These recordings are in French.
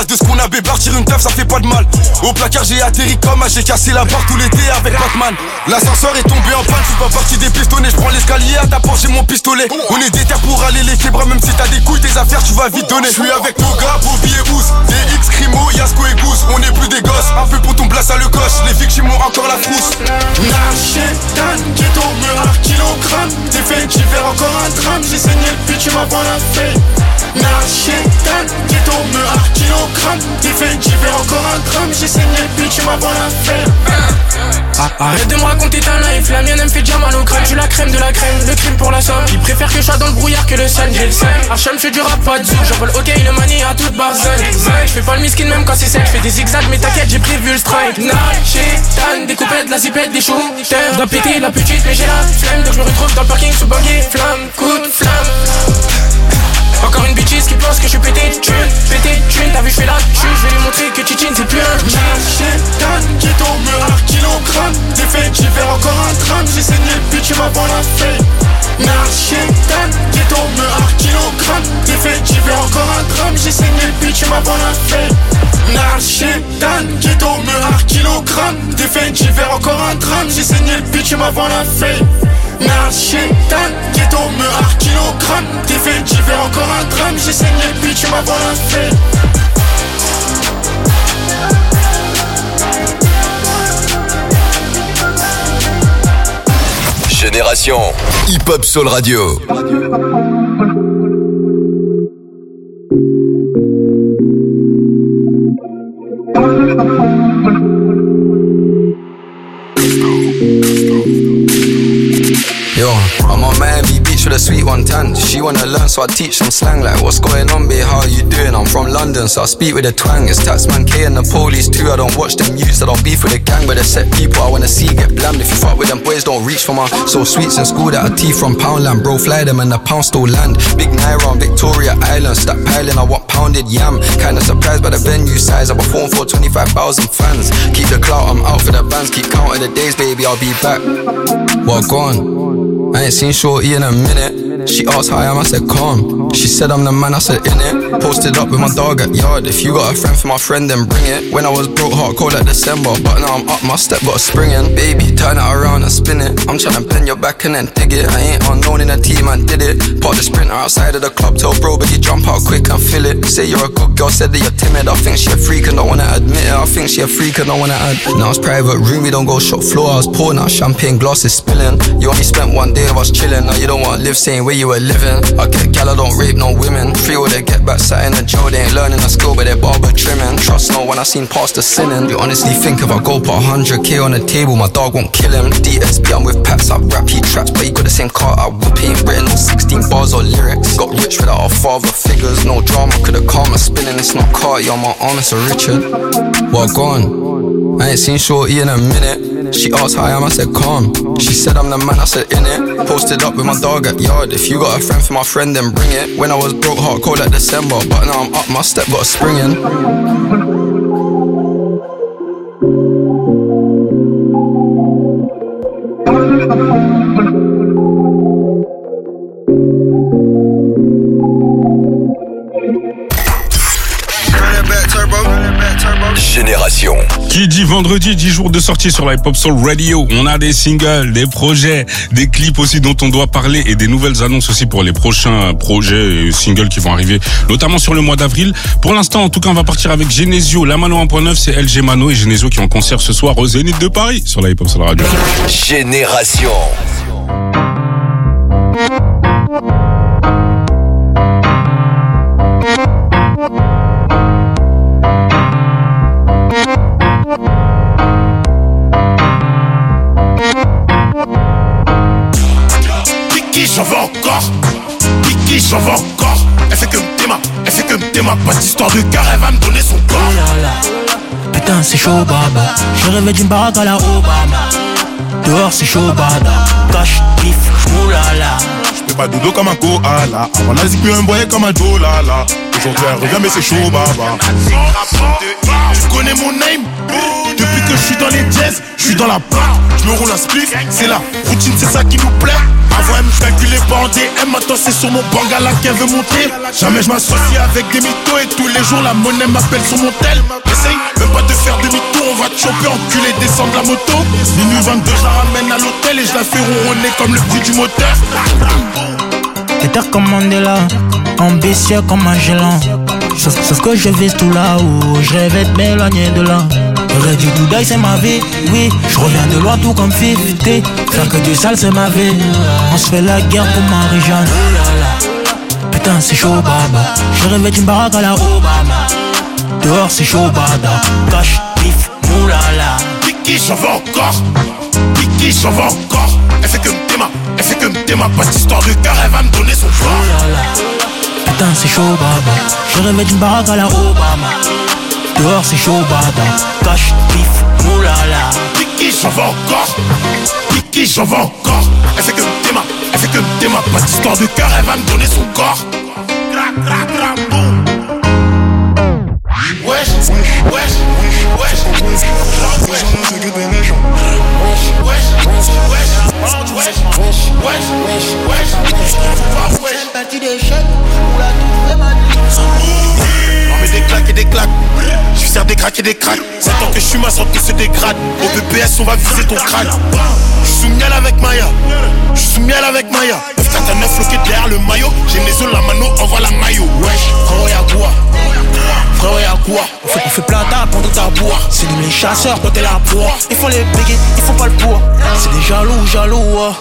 base de ce qu'on a bébartir une teuf ça fait pas de mal. Au placard j'ai atterri comme j'ai cassé la barre tout l'été avec Batman. L'ascenseur est tombé en panne, je suis pas parti des pistonnets. Je prends l'escalier à ta porte j'ai mon pistolet. On est déter pour aller les bras même si t'as des couilles, tes affaires tu vas vite donner. Je suis avec nos gars, Bobby et Ous, des X, Crimo, Yasko et Goose. On est plus des gosses, un peu pour ton place à le coche. Les victimes ont encore la frousse. Nachétan, ghetto, meurtre, kilogramme. T'es fait d'hiver, encore un drame. J'ai saigné le bitume avant la feuille. Nachétan, ghetto, meurtre, kilogramme. T'es fait d'hiver, encore un drame. J'ai saigné le bitume avant la feuille. Arrête de me raconter ta life, la mienne elle me fait déjà mal au crâne. Tu la crème de la crème, le crime pour la somme. Ils préfèrent que je sois dans le brouillard que le sun, j'ai le seum. Hacham fait du rap, pas de zou, j'envole ok, le manie à toute barzone. Je fais pas le miskin même quand c'est sec, je fais des zigzags mais t'inquiète j'ai prévu le strike. Nachétan, des coupettes, de la zipette, des shooters. Je dois péter la petite mais j'ai la flemme. Donc je me retrouve dans le parking sous buggy, flamme, coup de flamme. Encore une bitches qui pense que je suis pété de thune, t'as vu je fais la tue, je vais lui montrer que Titine c'est plus un Nachétan, ghetto, meurtre, kilogramme. T'es fait d'hiver, encore un drame. J'ai saigné le bitume avant la feuille. Nachétan, ghetto, meurtre, kilogramme. T'es fait d'hiver, encore un drame. J'ai saigné le bitume avant la feuille. Nachétan, ghetto, meurtre, kilogramme. T'es fait d'hiver, encore un drame. J'ai saigné le bitume avant la feuille. Nachétan, ghetto, meurtre, kilogramme. T'es fait d'hiver, encore un drame. J'ai saigné le bitume avant la feuille. Génération Hip Hop Soul Radio. Yo, I'm on Miami Beach with a sweet one tan. She wanna learn, so I teach some slang. Like, what's going on, babe? How you doing? I'm from London, so I speak with a twang. It's Taxman K and the police too. I don't watch them news, I don't beef with the gang, but the set people I wanna see get blammed. If you fuck with them boys, don't reach for my so sweets in school that I tea from Poundland. Bro, fly them and the pound still land. Big Naira on Victoria Island, stack piling. I want pounded yam. Kinda surprised by the venue size. I perform for 25,000 fans. Keep the clout, I'm out for the bands. Keep counting the days, baby, I'll be back. What gone? I ain't seen Shorty in a minute. She asked how I am, I said calm. She said I'm the man, I said in it. Posted up with my dog at yard. If you got a friend for my friend, then bring it. When I was broke, hard cold like December, but now I'm up, my step got a spring in. Baby, turn it around and spin it. I'm tryna bend your back and then dig it. I ain't unknown in the team, I did it. Park the sprinter outside of the club, tell bro, but you jump out quick and fill it. Say you're a good girl, said that you're timid. I think she a freak and don't wanna admit it. I think she a freak and don't wanna add. Now it's private room, we don't go shop floor. I was pouring out champagne glasses spilling. You only spent one day of us chilling. Now you don't wanna live saying where you were living. I get gal, I don't rape no women. Free all they get back sat in a jail. They ain't learning a skill, but they're barber trimming. Trust no one, I seen past the sinning. You honestly think if I go put 100k on the table, my dog won't kill him. DSP, I'm with Pats, I rap, he traps, but he got the same car, I whoop. He ain't written no 16 bars or lyrics. Got rich without our father figures. No drama, could've calm my spinning. It's not Carti, I'm my honest or Richard. What gone? I ain't seen Shorty in a minute. She asked how I am, I said calm. She said I'm the man, I said in it. Posted up with my dog at yard. If you got a friend for my friend, then bring it. When I was broke, hard cold like December, but now I'm up, my step got a spring in. Génération. Qui dit vendredi, 10 jours de sortie sur la Hip Hop Soul Radio. On a des singles, des projets, des clips aussi dont on doit parler et des nouvelles annonces aussi pour les prochains projets et singles qui vont arriver, notamment sur le mois d'avril. Pour l'instant, en tout cas, on va partir avec Genesio. La Mano 1.9, c'est LG Mano et Genesio qui est en concert ce soir au Zénith de Paris sur la Hip Hop Soul Radio. Génération. J'en veux encore, Kiki, j'en veux encore. Elle fait que me déma, pas d'histoire de car, elle va me donner son corps. Oh là là, putain c'est chaud baba. Je rêvais d'une baraque à la Obama. Dehors c'est chaud baba. Cache, pif, oulala. J'fais pas dodo comme un koala. Avant la zippe un boyer comme un dolala. Aujourd'hui elle revient mais c'est chaud baba. Tu connais mon name? Depuis que je suis dans les dièses, je suis dans la barre. Je me roule un spliff, c'est la routine, c'est ça qui nous plaît. Avant elle me calculait pas en DM, maintenant c'est sur mon bangala qu'elle veut monter. Jamais je m'associe avec des mythos et tous les jours la monnaie m'appelle sur mon tel. Essaye même pas de faire demi-tour, on va te choper, enculer, descendre la moto. Minuit 22, je la ramène à l'hôtel et je la fais ronronner comme le bruit du moteur. T'es recommandé là, ambitieux comme un gélant. Sauf que je vise tout là-haut, je rêvais de m'éloigner de là. J'aurais dû tout d'ail, c'est ma vie, oui. Je reviens de loin tout comme 50. Faire que du sale, c'est ma vie. On se fait la guerre pour Marie-Jeanne. Putain, c'est chaud, baba. Je rêvais d'une baraque à la Obama. Dehors, c'est chaud, bada. Cache, pif, moulala. Kiki, j'en veux encore. Kiki, j'en veux encore. Elle fait que me téma, elle fait que me téma. Pas d'histoire de cœur, elle va me donner son corps. Putain, c'est chaud, baba. Je rêvais d'une baraque à la Obama. Dehors, c'est chaud, bada. Cache, pif, moulala. Kiki, j'en veux encore. Kiki, j'en veux encore. Elle fait que me téma, elle fait que me téma. Pas d'histoire de cœur, elle va me donner son corps. Crac, crac, crac, boum. Wesh, wesh, wesh, wesh. C'est que des légendes. Wesh, wesh, wesh, wesh, wesh, wesh, wesh, wesh. Parti d'échec, où la tout fait mal. On met des claques et des claques. Je sers des craques et des cracks. C'est tant que je suis ma santé se dégrade. Au BPS on va viser ton crâne. Je suis sous miel avec Maya. Je suis sous miel avec Maya. F49 floqué derrière le maillot. J'ai les os la mano, envoie la maillot. Wesh, frérot y'a quoi? Frérot y'a quoi? On fait plata pendant ta boire. C'est nous les chasseurs quand t'es la proie. Ils font les bégués, ils font pas le poids. C'est des jaloux, jaloux.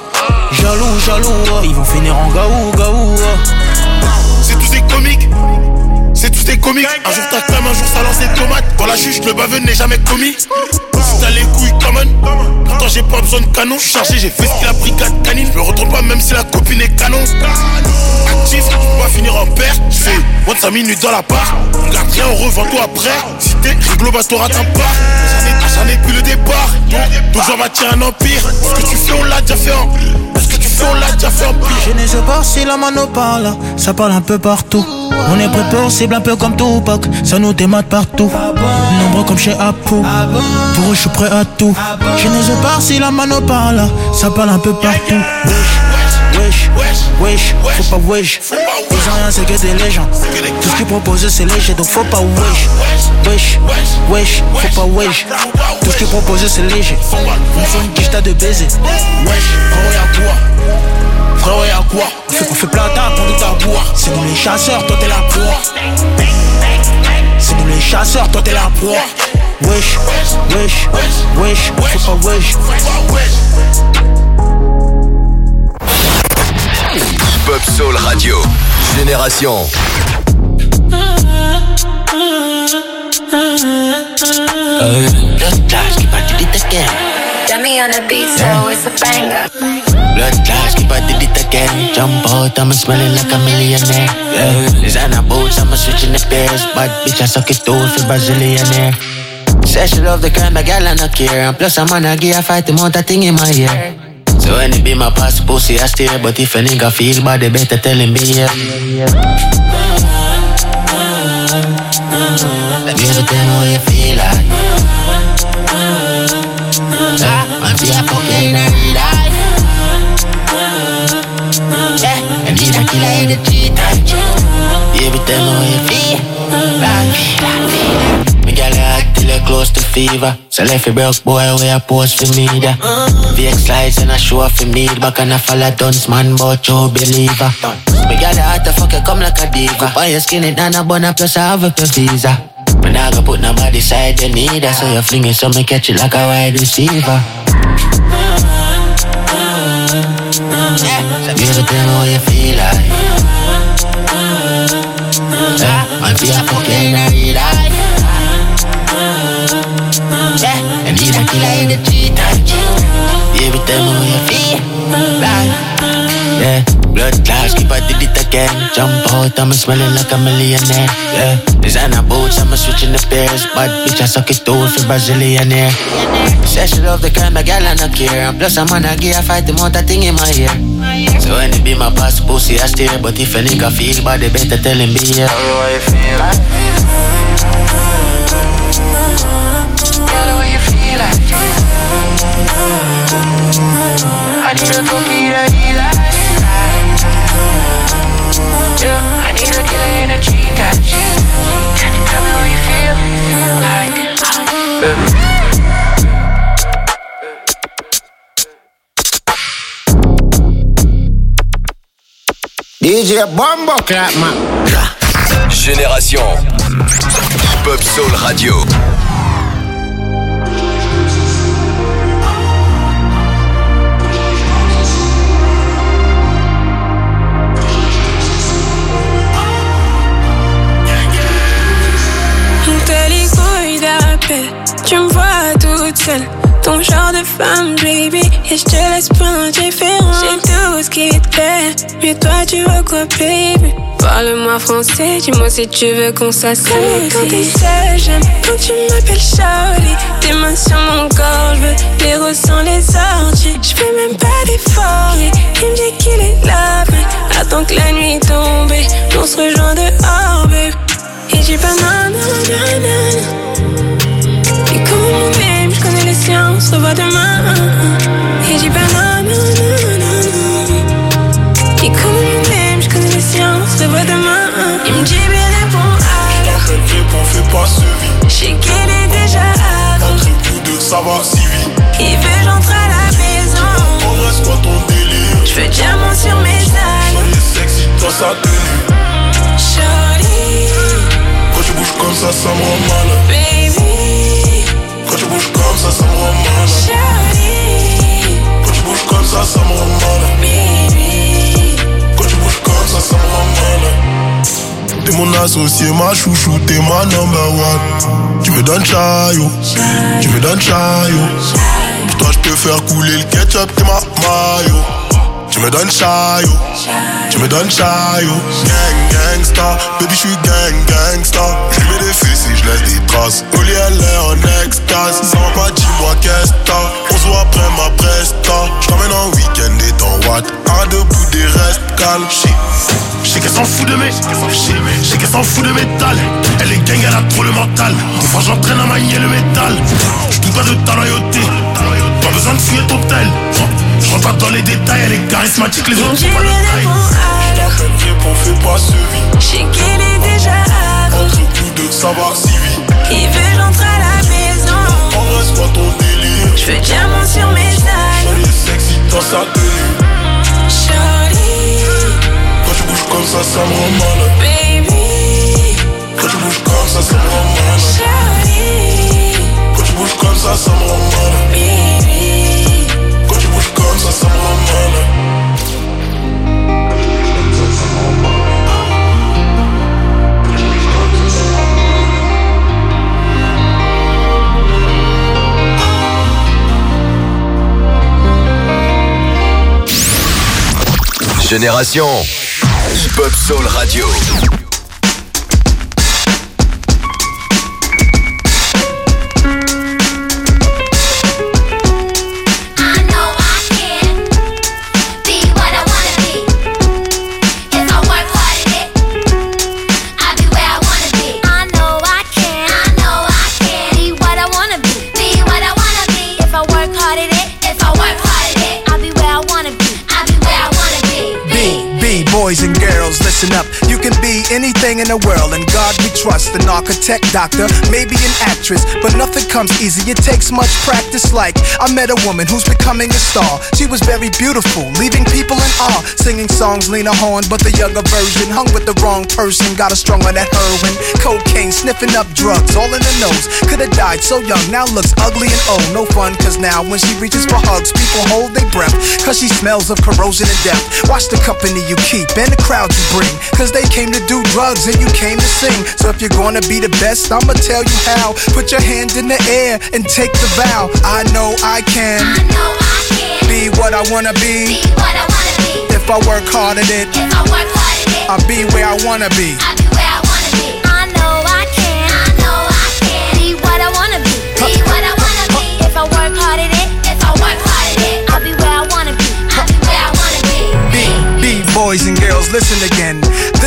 Ils vont finir en gaou. C'est tous des comiques. C'est tous des comiques. Un jour t'as clame, un jour ça lance des tomates. Quand la juge, le baveux n'est jamais commis. Si t'as les couilles common. Pourtant j'ai pas besoin de canon. Je suis chargé, j'ai fait ce qu'il a brigade canine. Je me retourne pas même si la copine est canon. Actif, tu peux pas finir en perte. Je fais moins de 5 minutes dans la barre. On garde rien, on revend tout après. Si t'es rigolo, bah t'auras ta part. Ça n'est plus le départ. Donc j'en bâtir un empire. Ce que tu fais, on l'a déjà fait en pire. Je ne sais pas si la mano parle, ça parle un peu partout. On est prêt pour cible un peu comme Tupac, ça nous démate partout. Nombreux comme chez Apu, pour eux je suis prêt à tout. Je ne sais pas si la mano parle, ça parle un peu partout. Wesh, faut pas wesh. Ils ont rien, c'est que des légendes. Tout ce qu'ils proposent c'est léger, donc faut pas wesh. Wesh, faut pas wesh. Tout ce qu'ils proposent c'est léger. On fait une quiche de baiser. Wesh, frérot y'a quoi? Frérot y'a quoi? On fait plata pour tout à boire. C'est nous les chasseurs, toi t'es la proie. C'est nous les chasseurs, toi t'es la proie. Wesh, faut pas wesh. Hip-Hop Soul Radio, Génération. Dummy on the beat, so it's a banger. Blood class, keep I did it again. Jump out, I'm smelling like a millionaire. Yeah. Designer boots, I'm switching the pairs. Bad bitch, I suck it too for Brazilianaire. Say she love the kind of girl I no care. And plus I'm gonna give a fight, the amount of thing in my ear. So when it be my past pussy, I stare. But if a nigga feel bad, they better tell him be here. Let me ever tell me how you feel like. Man, be a fucking nerd. Yeah, I need a killer in the cheetah. Baby, tell me how you feel like. Me gal hot till you close to fever. So left a broke boy where I post for me da. VX slides and I show off him need. Back and I follow dunce man but you believer. Me gal hot to fuck you come like a diva. Buy your skin it and a bun plus I have a visa. Man I go put nobody side you need her. So you fling it so me catch it like a wide receiver. So baby tell me how you feel like. Might be a fucking nerd. Yeah, I need a killer in the cheetah. Baby, tell me how you feel like. Yeah, blood class, keep I did it again. Jump out, I'm smelling like a millionaire. Yeah, designer boots, I'm switching the pairs. Bad bitch, I suck it too for Brazilianaire. Say she love the kind of girl I no care. And plus I'm gonna give a fight, the amount of thing in my ear. So when it be my past pussy, I stare. But if a nigga feel bad, they better tell him be here. Tell her how you feel. I need a cookie to eat like. Yeah, I need a killer in a tree, got you. Can you tell me how you feel? DJ Bombo Clap, man. Génération Hip-Hop Soul Radio. T'as les couilles d'appel, tu me vois toute seule. Ton genre de femme, baby, et je te laisse pas indifférent. J'ai tout ce qui te plaît, mais toi tu veux quoi, baby? Parle-moi français, dis-moi si tu veux qu'on s'associe. Quand t'es seule, j'aime quand tu m'appelles Charlie. Tes mains sur mon corps, je veux les ressens, les orties. Je fais même pas d'effort, il me dit qu'il est là, mais attends que la nuit tombe, on se rejoint dehors, baby. Et j'ai pas non, non, non, non. Et comme mon name, je connais les siens, on se revoit demain. Et j'ai pas non, non, non, non, non. Et comme mon name, je connais les siens, on se revoit demain. Il me dit bien réponds alors. Réponds, fais pas suivi. Je sais qu'il est déjà avant. Entre coup de ça va si vite. Il veut j'entre à la maison. On reste quoi ton délire? Je veux diamant sur mes ânes. Shorty sexy dans sa tenue. Shorty. Quand tu bouges comme ça me rend mal. Baby. Quand tu bouges comme ça me rend mal. Shorty. Quand tu bouges comme ça me rend mal. Baby. Quand tu bouges comme ça me rend mal. T'es mon associé, ma chouchou, t'es ma number one. Tu me donnes chaillot, tu me donnes chaillot. Pour toi je peux faire couler le ketchup, t'es ma mayo. Tu me donnes chaillot, tu me donnes chaillot. Gang gangsta, baby j'suis gang gangsta. J'mets des fesses et j'laisse des traces. Oli elle est en extase. Ça va pas, dis-moi qu'est-ce que t'as. On se voit après ma presta. J't'emmène en week-end et t'en watt. Arrête de bouder, reste calme. J'sais qu'elle s'en fout de mes, j'sais qu'elle s'en fout de métal. Elle est gang, elle a trop le mental. Des fois j'entraîne à manier le métal. J'doute pas de ta loyauté. Pas besoin de fouiller ton tel. J'rentre pas dans les détails, elle est charismatique, les autres sont pas le taille. Réponds, fais pas suivi. J'sais qu'il est déjà avant. Entre coups de ça va si vite. Il veut j'entre à la maison. On reste quoi ton délire? Je veux diamant sur mes ânes. Shorty sexy dans sa tenue. Shorty. Quand tu bouges comme ça me rend mal. Baby. Quand tu bouges comme ça me rend mal. Shorty. Quand tu bouges comme ça me rend mal. Baby. Quand tu bouges comme ça me rend mal. Génération Hip-Hop Soul Radio. Boys and girls, listen up. You can be anything in the world, and God we trust. An architect, doctor, maybe an actress, but nothing comes easy. It takes much practice. Like I met a woman who's becoming a star. She was very beautiful, leaving people in awe. Singing songs Lena Horne, but the younger version. Hung with the wrong person, got her strung on that heroin, cocaine, sniffing up drugs, all in the nose. Could've died so young, now looks ugly and old. No fun, cause now when she reaches for hugs, people hold their breath, cause she smells of corrosion and death. Watch the company you keep and the crowd you bring, cause they came to do drugs and you came to sing. So if you're gonna be the best, I'ma tell you how. Put your hand in the air and take the vow. I know I can, be what I wanna be. If I work hard at it, I'll be where I wanna be. I know I can, be what I wanna be. If I work hard at it, I'll be where I wanna be. Boys and girls, listen again. This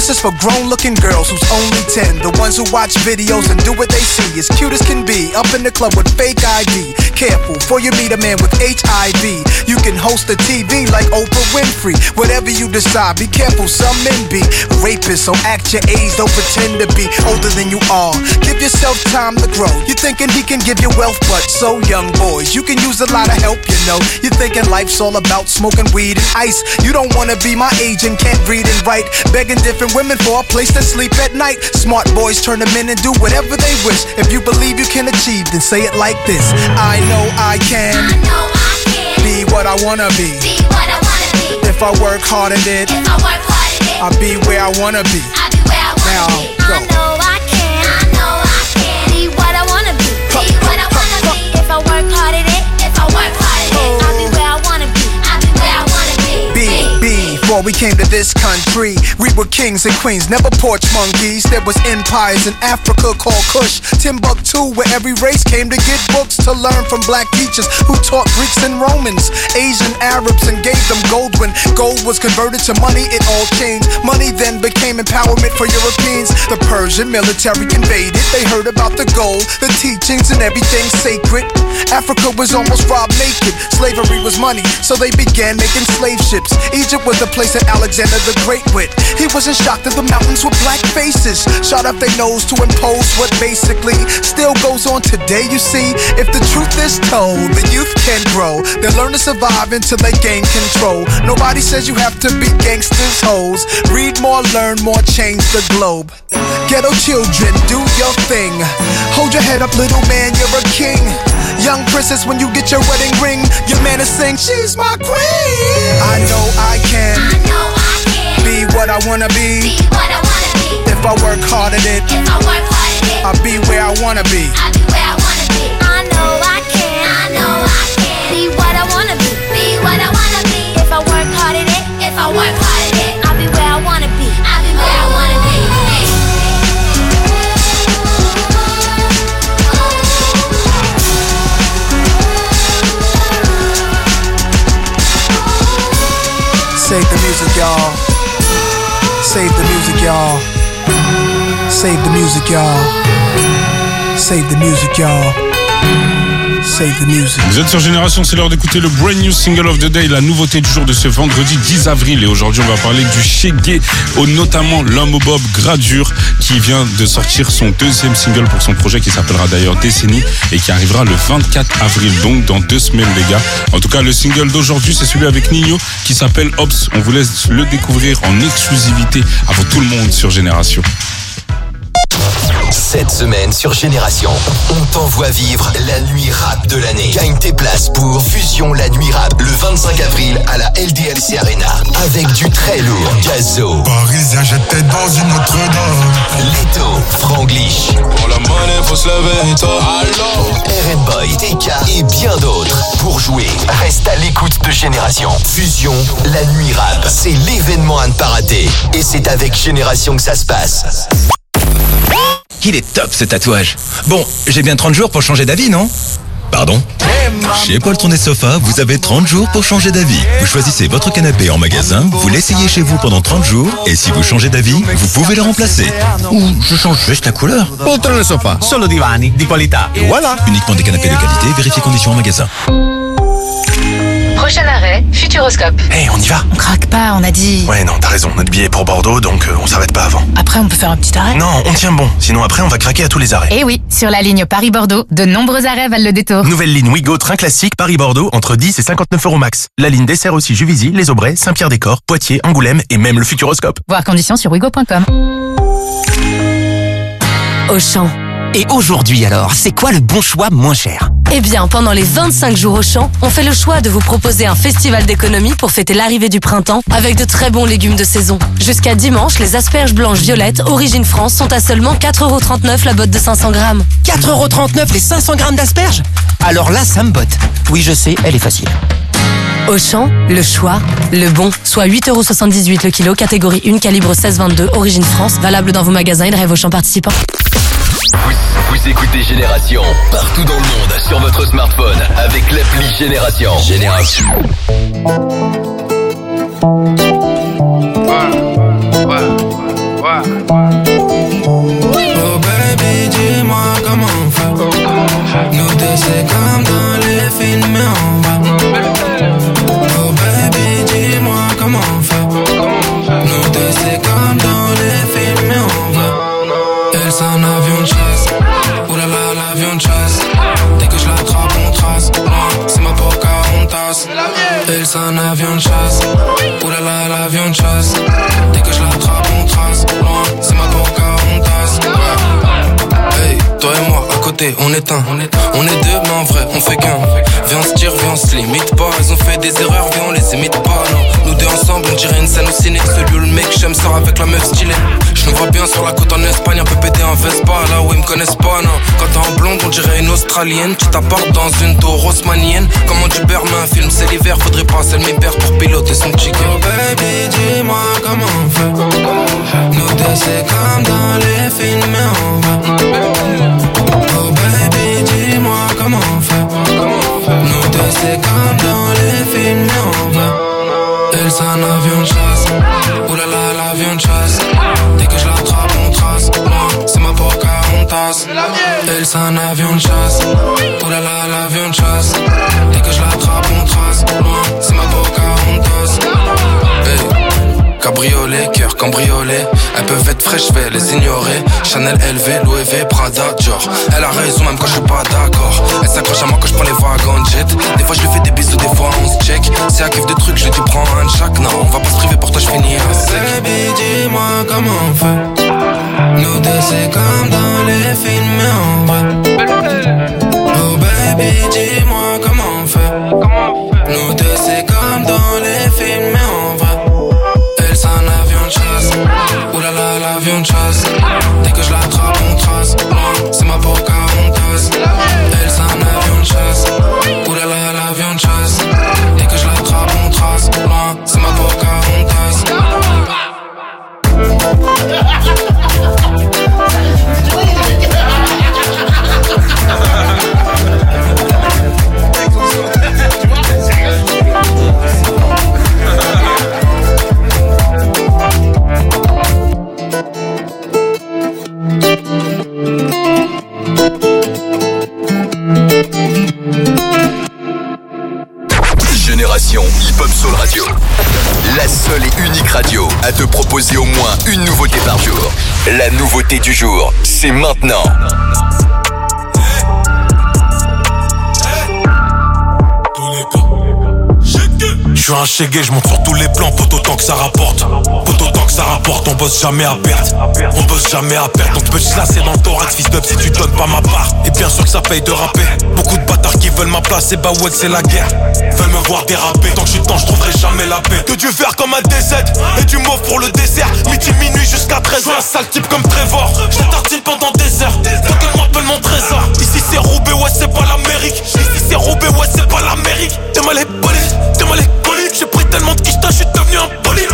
This is for grown-looking girls who's only 10. The ones who watch videos and do what they see. As cute as can be, up in the club with fake ID. Careful, before you meet a man with HIV. You can host a TV like Oprah Winfrey. Whatever you decide, be careful, some men be rapists. So act your age, don't pretend to be older than you are. Give yourself time to grow. You're thinking he can give you wealth, but so young boys, you can use a lot of help, you know. You're thinking life's all about smoking weed and ice. You don't wanna be my age and can't read and write. Begging different women for a place to sleep at night. Smart boys turn them in and do whatever they wish. If you believe you can achieve, then say it like this. I know I can, be what I wanna be. If I work hard at it, I'll be where I wanna be. Now go. I know I can, be what I wanna be. If I work hard at it, I'll be where I wanna be. Before we came to this country, we were kings and queens, never porch monkeys. There was empires in Africa called Kush, Timbuktu, where every race came to get books to learn from black teachers who taught Greeks and Romans, Asian Arabs, and gave them gold. When gold was converted to money, it all changed. Money then became empowerment for Europeans. The Persian military invaded. They heard about the gold, the teachings, and everything sacred. Africa was almost robbed naked. Slavery was money, so they began making slave ships. Egypt was the place that Alexander the Great went. He wasn't shocked that the mountains were black faces, shot up their nose to impose what basically still goes on today. You see, if the truth is told, the youth can grow. They learn to survive until they gain control. Nobody says you have to be gangsters, hoes. Read more, learn more, change the globe. Ghetto children, do your thing. Hold your head up, little man, you're a king. Young princess, when you get your wedding ring, your man is saying, she's my queen. I know I can, be what I wanna be. If I work hard at it, I'll be where I wanna be. I know I can, be what I wanna be. If I work hard at it, I'll be where I wanna be. Save the music, y'all. Save the music, y'all. Save the music, y'all. Save the music, y'all. Save the music. Vous êtes sur Génération, c'est l'heure d'écouter le brand new single of the day, la nouveauté du jour de ce vendredi 10 avril. Et aujourd'hui, on va parler du Shaggy, notamment l'homme au bob Gradure, qui vient de sortir son deuxième single pour son projet qui s'appellera d'ailleurs Décennie et qui arrivera le 24 avril, donc dans 2 semaines, les gars. En tout cas, le single d'aujourd'hui, c'est celui avec Nino qui s'appelle Ops. On vous laisse le découvrir en exclusivité avant tout le monde sur Génération. Cette semaine sur Génération, on t'envoie vivre la nuit rap de l'année. Gagne tes places pour Fusion la nuit rap le 25 avril à la LDLC Arena avec du très lourd. Gazo, Parisien, j'étais dans une autre dame. Leto, Franglish. Pour la monnaie, faut se lever, toi. RN Boy, TK et bien d'autres. Pour jouer, reste à l'écoute de Génération. Fusion la nuit rap, c'est l'événement à ne pas rater. Et c'est avec Génération que ça se passe. Il est top ce tatouage. Bon, j'ai bien 30 jours pour changer d'avis, non ? Pardon ? Chez Paul Tourné Sofa, vous avez 30 jours pour changer d'avis. Vous choisissez votre canapé en magasin, vous l'essayez chez vous pendant 30 jours, et si vous changez d'avis, vous pouvez le remplacer. Ou je change juste la couleur. Paul Tourné Sofa, solo divani di qualità. Et voilà. Uniquement des canapés de qualité, vérifiez conditions en magasin. Prochain arrêt, Futuroscope. Hey, on y va. On craque pas, on a dit. Ouais, non, t'as raison, notre billet est pour Bordeaux, donc on s'arrête pas avant. Après, on peut faire un petit arrêt. Non, on tient bon, sinon après on va craquer à tous les arrêts. Eh oui, sur la ligne Paris-Bordeaux, de nombreux arrêts valent le détour. Nouvelle ligne Ouigo, train classique, Paris-Bordeaux, entre 10 et 59 € max. La ligne dessert aussi Juvisy, Les Aubrais, Saint-Pierre-des-Corps, Poitiers, Angoulême et même le Futuroscope. Voir conditions sur ouigo.com. Auchan. Et aujourd'hui alors, c'est quoi le bon choix moins cher ? Eh bien, pendant les 25 jours Auchan, on fait le choix de vous proposer un festival d'économie pour fêter l'arrivée du printemps avec de très bons légumes de saison. Jusqu'à dimanche, les asperges blanches violettes Origine France sont à seulement 4,39 € la botte de 500 grammes. 4,39 € les 500 grammes d'asperges ? Alors là, ça me botte. Oui, je sais, elle est facile. Auchan, le choix, le bon, soit 8,78 € le kilo, catégorie 1, calibre 16-22, Origine France, valable dans vos magasins et de rêve Auchan participants. Vous écoutez Génération partout dans le monde sur votre smartphone avec l'appli Génération. Génération. Toi et moi, à côté, on est un. On est deux, mais en vrai, on fait qu'un. Viens, on se tire, viens, on se limite pas. Ils ont fait des erreurs, viens, on les imite pas. Non, nous deux ensemble, on dirait une scène au ciné. Celui où le mec j'aime sort avec la meuf stylée. Je nous vois bien sur la côte en Espagne, un peu pété en Vespa. Là où ils me connaissent pas, non. Quand t'es en blonde, on dirait une Australienne. Tu t'apportes dans une tour haussmannienne. Comment tu perds un film, c'est l'hiver. Faudrait passer le mi-père pour piloter son chicken. Oh baby, dis-moi comment on fait. Nous deux c'est comme dans les films, mais on va. Oh baby, dis-moi comment on fait. Nous deux c'est comme dans les films, mais on va. Elle c'est un avion de chasse. Oulala, l'avion de chasse. Dès que je l'attrape, on trace. C'est ma Pocahontas. Elle c'est un avion de chasse. Oulala, l'avion de chasse. Dès que je l'attrape, on trace. C'est ma Pocahontas. Hey. Cabriolet, cœur cambriolé. Elles peuvent être fraîches, je vais les ignorer. Chanel, LV, Louis V, Prada, Dior. Elle a raison même quand je suis pas d'accord. Elle s'accroche à moi quand je prends les wagons de jet. Des fois je lui fais des bisous, des fois on se check. Si elle kiffe de trucs, je lui dis prends un de chaque. Non, on va pas se priver pour toi, je finis à sec. Baby, dis-moi comment on fait. Nous deux c'est comme dans les films, mais en vrai. Oh baby, dis-moi comment on fait. Nous deux c'est comme dans les films, mais en vrai. Elle c'est un avion de chasse. Oulala, l'avion de chasse. Dès que je l'attrape, on trace. C'est ma Pocahontas. Elle c'est un avion de chasse. Oulala, l'avion de chasse. Dès que je l'attrape, on trace. C'est ma Pocahontas. Génération Hip Hop Soul Radio. La seule et unique radio à te proposer au moins une nouveauté par jour. La nouveauté du jour, c'est maintenant. Je suis un chégué, je monte sur tous les plans, pot autant que ça rapporte. Pot autant que ça rapporte, on bosse jamais à perte. On bosse jamais à perte, donc tu peux te lasser dans le thorax, fils d'up, si tu donnes pas ma part. Et bien sûr que ça paye de rapper. Beaucoup de bâtards qui veulent ma place, et bah ouais que c'est la guerre. Veulent me voir déraper, tant que je suis dedans, je trouverai jamais la paix. Que Dieu vert comme un DZ, et du mauve pour le dessert. Midi, minuit jusqu'à 13h. Je suis un sale type comme Trevor, je tartine pendant des heures. Faut qu'elle m'appelle mon trésor. Ici c'est Roubaix, ouais c'est pas l'Amérique. Ici c'est Roubaix, ouais c'est pas l'Amérique. T'es mal les polices, t'es mal les polices. J'ai pris tellement de quicheta, je suis devenu un bolide.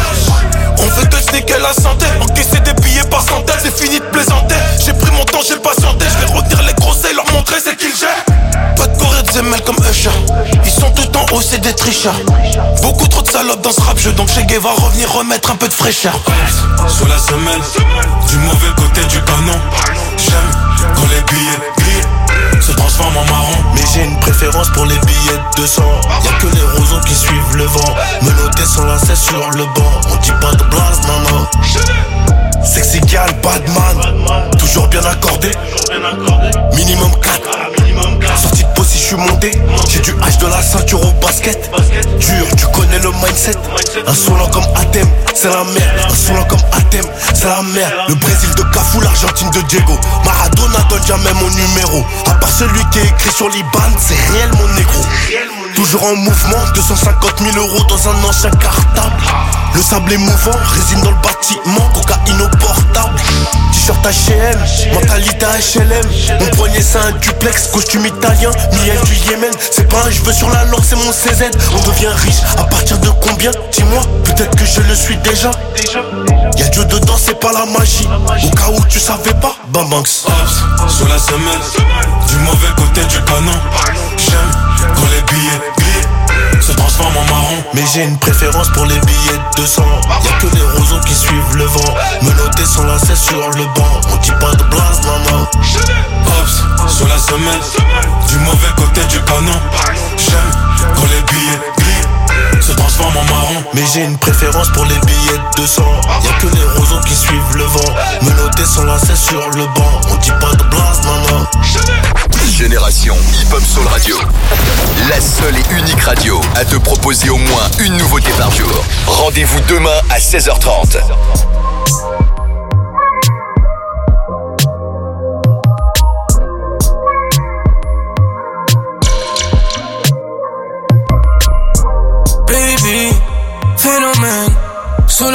On fait que sneaker la santé, encaisser des billets par centaines, c'est fini de plaisanter. J'ai pris mon temps, j'ai patienté, je vais retenir les groseilles, leur montrer c'est qu'ils gèrent. Pas de corée de Zemel comme Usher, ils sont tout en haut, c'est des tricheurs. Beaucoup trop de salopes dans ce rap jeu, donc Chegué va revenir remettre un peu de fraîcheur. Sous la semelle, du mauvais côté du canon. J'aime quand les billets se transforment en marron. Mais j'ai une préférence pour les billets de 200. Y'a que les roseaux qui suivent le vent. Me noter sans lacet sur le banc. On dit pas de blase, non non. Sexy gal, badman. Toujours bien accordé. Minimum 4. Sortie de pause si je suis monté. J'ai du H de la ceinture au basket. Dur, tu connais le mindset. Un solant comme Athème, c'est la merde. Un solant comme Athème, c'est la merde. Le Brésil de Cafou, l'Argentine de Diego. Maradona donne jamais mon numéro. À part celui qui est écrit sur l'Iban, c'est réel mon négro. Toujours en mouvement, 250 000 € dans un ancien cartable. Le sable est mouvant, résine dans le bâtiment, cocaïne au portable. T-shirt H&M, mentalité HLM. Mon poignet c'est un duplex, costume italien, miel du Yémen. C'est pas un cheveu sur la langue, c'est mon CZ. On devient riche, à partir de combien? Dis-moi, peut-être que je le suis déjà. Y'a Dieu dedans, c'est pas la magie. Au cas où tu savais pas, Bam Banks. Sous la semelle, du mauvais côté du canon. J'aime quand les billets se transforment en marron. Mais j'ai une préférence pour les billets de 200. Y'a que les roseaux qui suivent le vent. Me noter sans lacet sur le banc. On dit pas de blase, non non. Hops, sous la semelle, du mauvais côté du canon. J'aime quand les billets se transforment en marron. Mais j'ai une préférence pour les billets de 200. Y'a que les roseaux qui suivent le vent. Me noter sans lacet sur le banc. On dit pas de blase, non non. Génération Hip Hop Soul Radio. La seule et unique radio à te proposer au moins une nouveauté par jour. Rendez-vous demain à 16h30.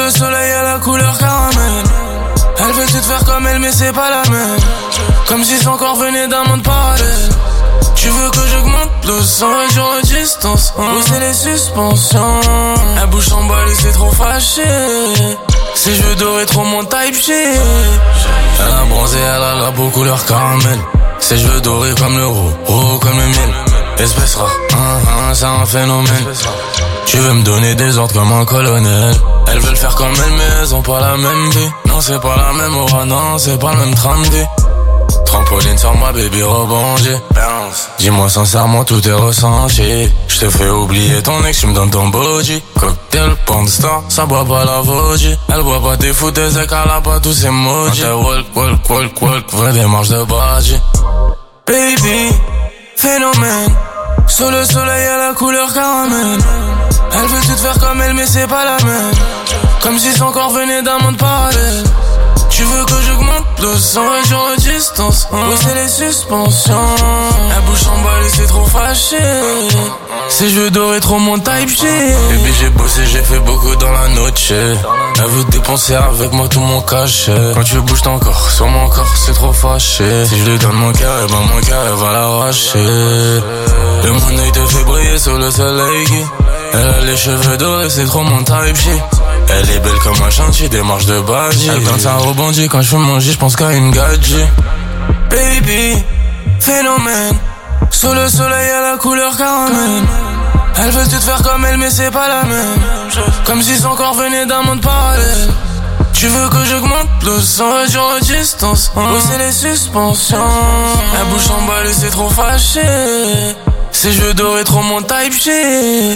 le soleil à la couleur caramel. Elle veut tout faire comme elle mais c'est pas la même. Comme si son corps venait d'un monde parallèle. Tu veux que j'augmente le son et j'en distance. Pousser les suspensions. Elle bouge en balle et c'est trop fâché. Ses cheveux dorés trop mon type shit. Elle a bronzé, elle a la peau couleur caramel. Ses cheveux dorés comme le roux comme le miel. Espèce rare, c'est un phénomène. Tu veux me donner des ordres comme un colonel. Elles veulent faire comme elles mais elles ont pas la même vie. Non c'est pas la même aura, non c'est pas le même train de vie. Trampoline sur moi baby rebondis. Dis-moi sincèrement tout est ressenti. Je te fais oublier ton ex, tu me donnes ton body. Cocktail, pornstar, ça boit pas la vodka. Elle boit pas tes foutaises et qu'elle a pas tous ses emojis. Walk, vraie démarche de badge. Baby, phénomène. Sous le soleil à la couleur caramel. Elle veut tout faire comme elle mais c'est pas la même. Comme si son corps venait d'un monde parallèle. Tu veux que j'augmente le son et j'en distance. Pousser les suspensions. Elle bouge en balle et c'est trop fâché. Ses cheveux dorés trop mon type shit. Baby j'ai bossé, j'ai fait beaucoup dans la noche. Elle veut dépenser avec moi tout mon cachet. Quand tu bouges ton corps sur mon corps c'est trop fâché. Si je lui donne mon cœur, et ben mon cœur elle va l'arracher. Et mon œil te fait briller sous le soleil. Elle a les cheveux dorés, c'est trop mon type shit. Elle est belle comme un chantier, démarche de badge. Elle danse un rebondit quand je fume mon J, j'pense qu'à une gadget. Baby, phénomène. Sous le soleil à la couleur caramel. Elle veut tout faire comme elle mais c'est pas la même. Comme si son corps venait d'un monde parallèle. Tu veux que j'augmente le son et j'en distance. Pousser les suspensions. Elle bouge en balle et c'est trop fâché. Ses cheveux dorés trop mon type shit.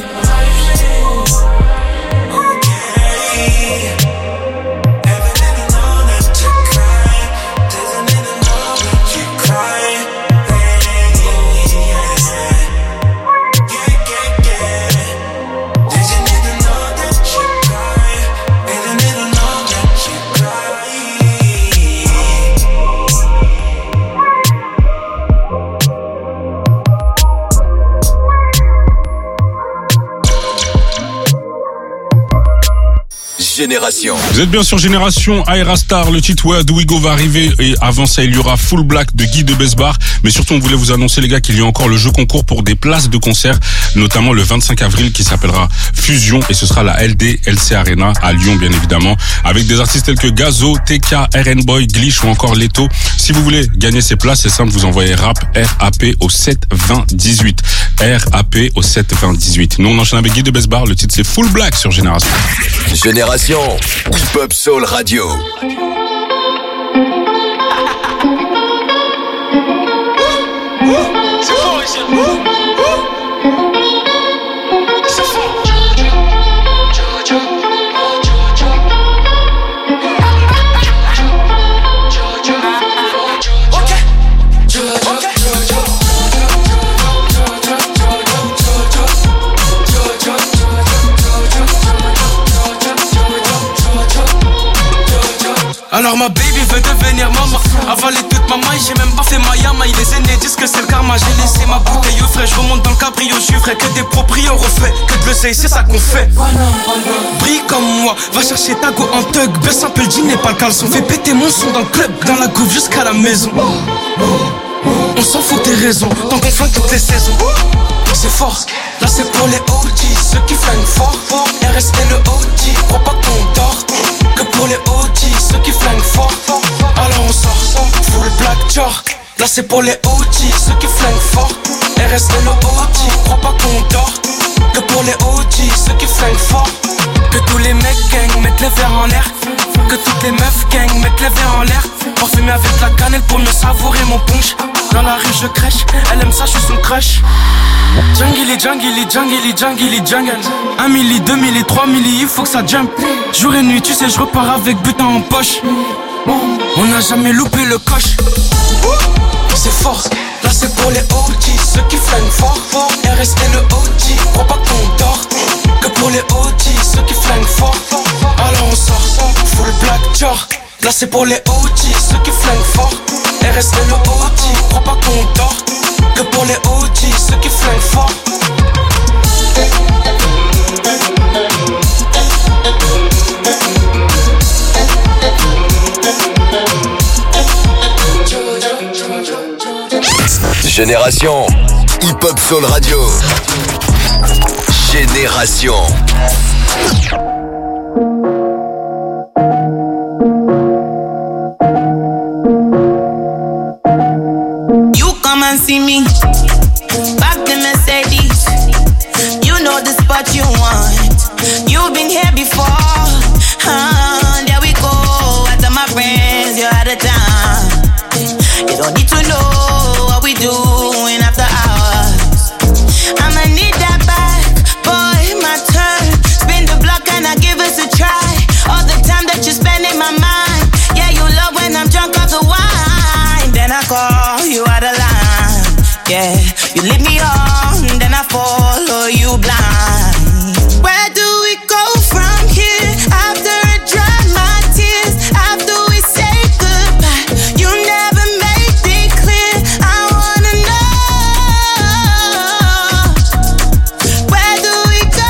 Génération. Vous êtes bien sur Génération. Aerastar, le titre Where Do We Go va arriver et avant ça il y aura Full Black de Guy de Besbar. Mais surtout on voulait vous annoncer les gars qu'il y a encore le jeu concours pour des places de concert, notamment le 25 avril qui s'appellera Fusion et ce sera la LDLC Arena à Lyon bien évidemment, avec des artistes tels que Gazo, TK, RN Boy, Glitch ou encore Leto. Si vous voulez gagner ces places, c'est simple, vous envoyez rap RAP au 7 20 18. RAP au 7 20 18. Nous on enchaîne avec Guy de Besbar, le titre c'est Full Black sur Génération. Génération Hip Hop Soul Radio. C'est fort ici. C'est fort. Alors ma baby veut devenir maman. Avaler toute ma maille, j'ai même pas fait ma yama. Les aînés disent que c'est le karma. J'ai laissé ma bouteille au frais, je remonte dans le cabrio. Je suis vrai que des proprios refait, que de l'oseille, c'est ça qu'on fait. Brille comme moi, va chercher ta go en thug. Baisse un peu le jean et pas le caleçon. Fais péter mon son dans le club, dans la couve jusqu'à la maison. On s'en fout des raisons, tant qu'on flingue toutes les saisons. C'est fort, là c'est pour les OG, ceux qui flinguent fort. RS et le OG, crois pas qu'on dort. Que pour les OG, ceux qui flinguent fort. Alors on sort, full black jar. Là c'est pour les OG, ceux qui flinguent fort. RS et le OG, crois pas qu'on dort. Que pour les OG, ceux qui flinguent fort. Que tous les mecs gang mettent les verres en l'air. Que toutes les meufs gang mettent les verres en l'air. Parfumé avec la cannelle pour mieux savourer mon punch. Dans la rue je crèche, elle aime ça, je suis son crush. Jungle, jungle. 1 milli, 2 milli, 3 milli, il faut que ça jump. Jour et nuit, tu sais, je repars avec butin en poche. On n'a jamais loupé le coche. C'est fort, là c'est pour les OG, ceux qui flinguent fort. RS et le OG, crois pas qu'on dort. Que pour les OG, ceux qui flinguent fort. Alors on sort, full black jar. Là c'est pour les OG, ceux qui flinguent fort. RS et le OG, crois pas qu'on dort. Que pour les OG, ceux qui flinguent fort. Génération Hip Hop Soul Radio. Génération. You come and see me. Back the Mercedes. You know the spot you want. You've been here before. There we go. After my friends, you're out of town. You don't need to know what we doing after hours. I'ma need that back, boy, my turn. Spin the block and I give us a try. All the time that you spend in my mind. Yeah, you love when I'm drunk off the wine. Then I call you out of line. Yeah, you leave me on, then I follow you blind. Where do we go from here? After I dry my tears, after we say goodbye, you never made it clear. I wanna know, where do we go?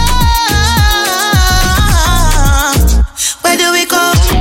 Where do we go?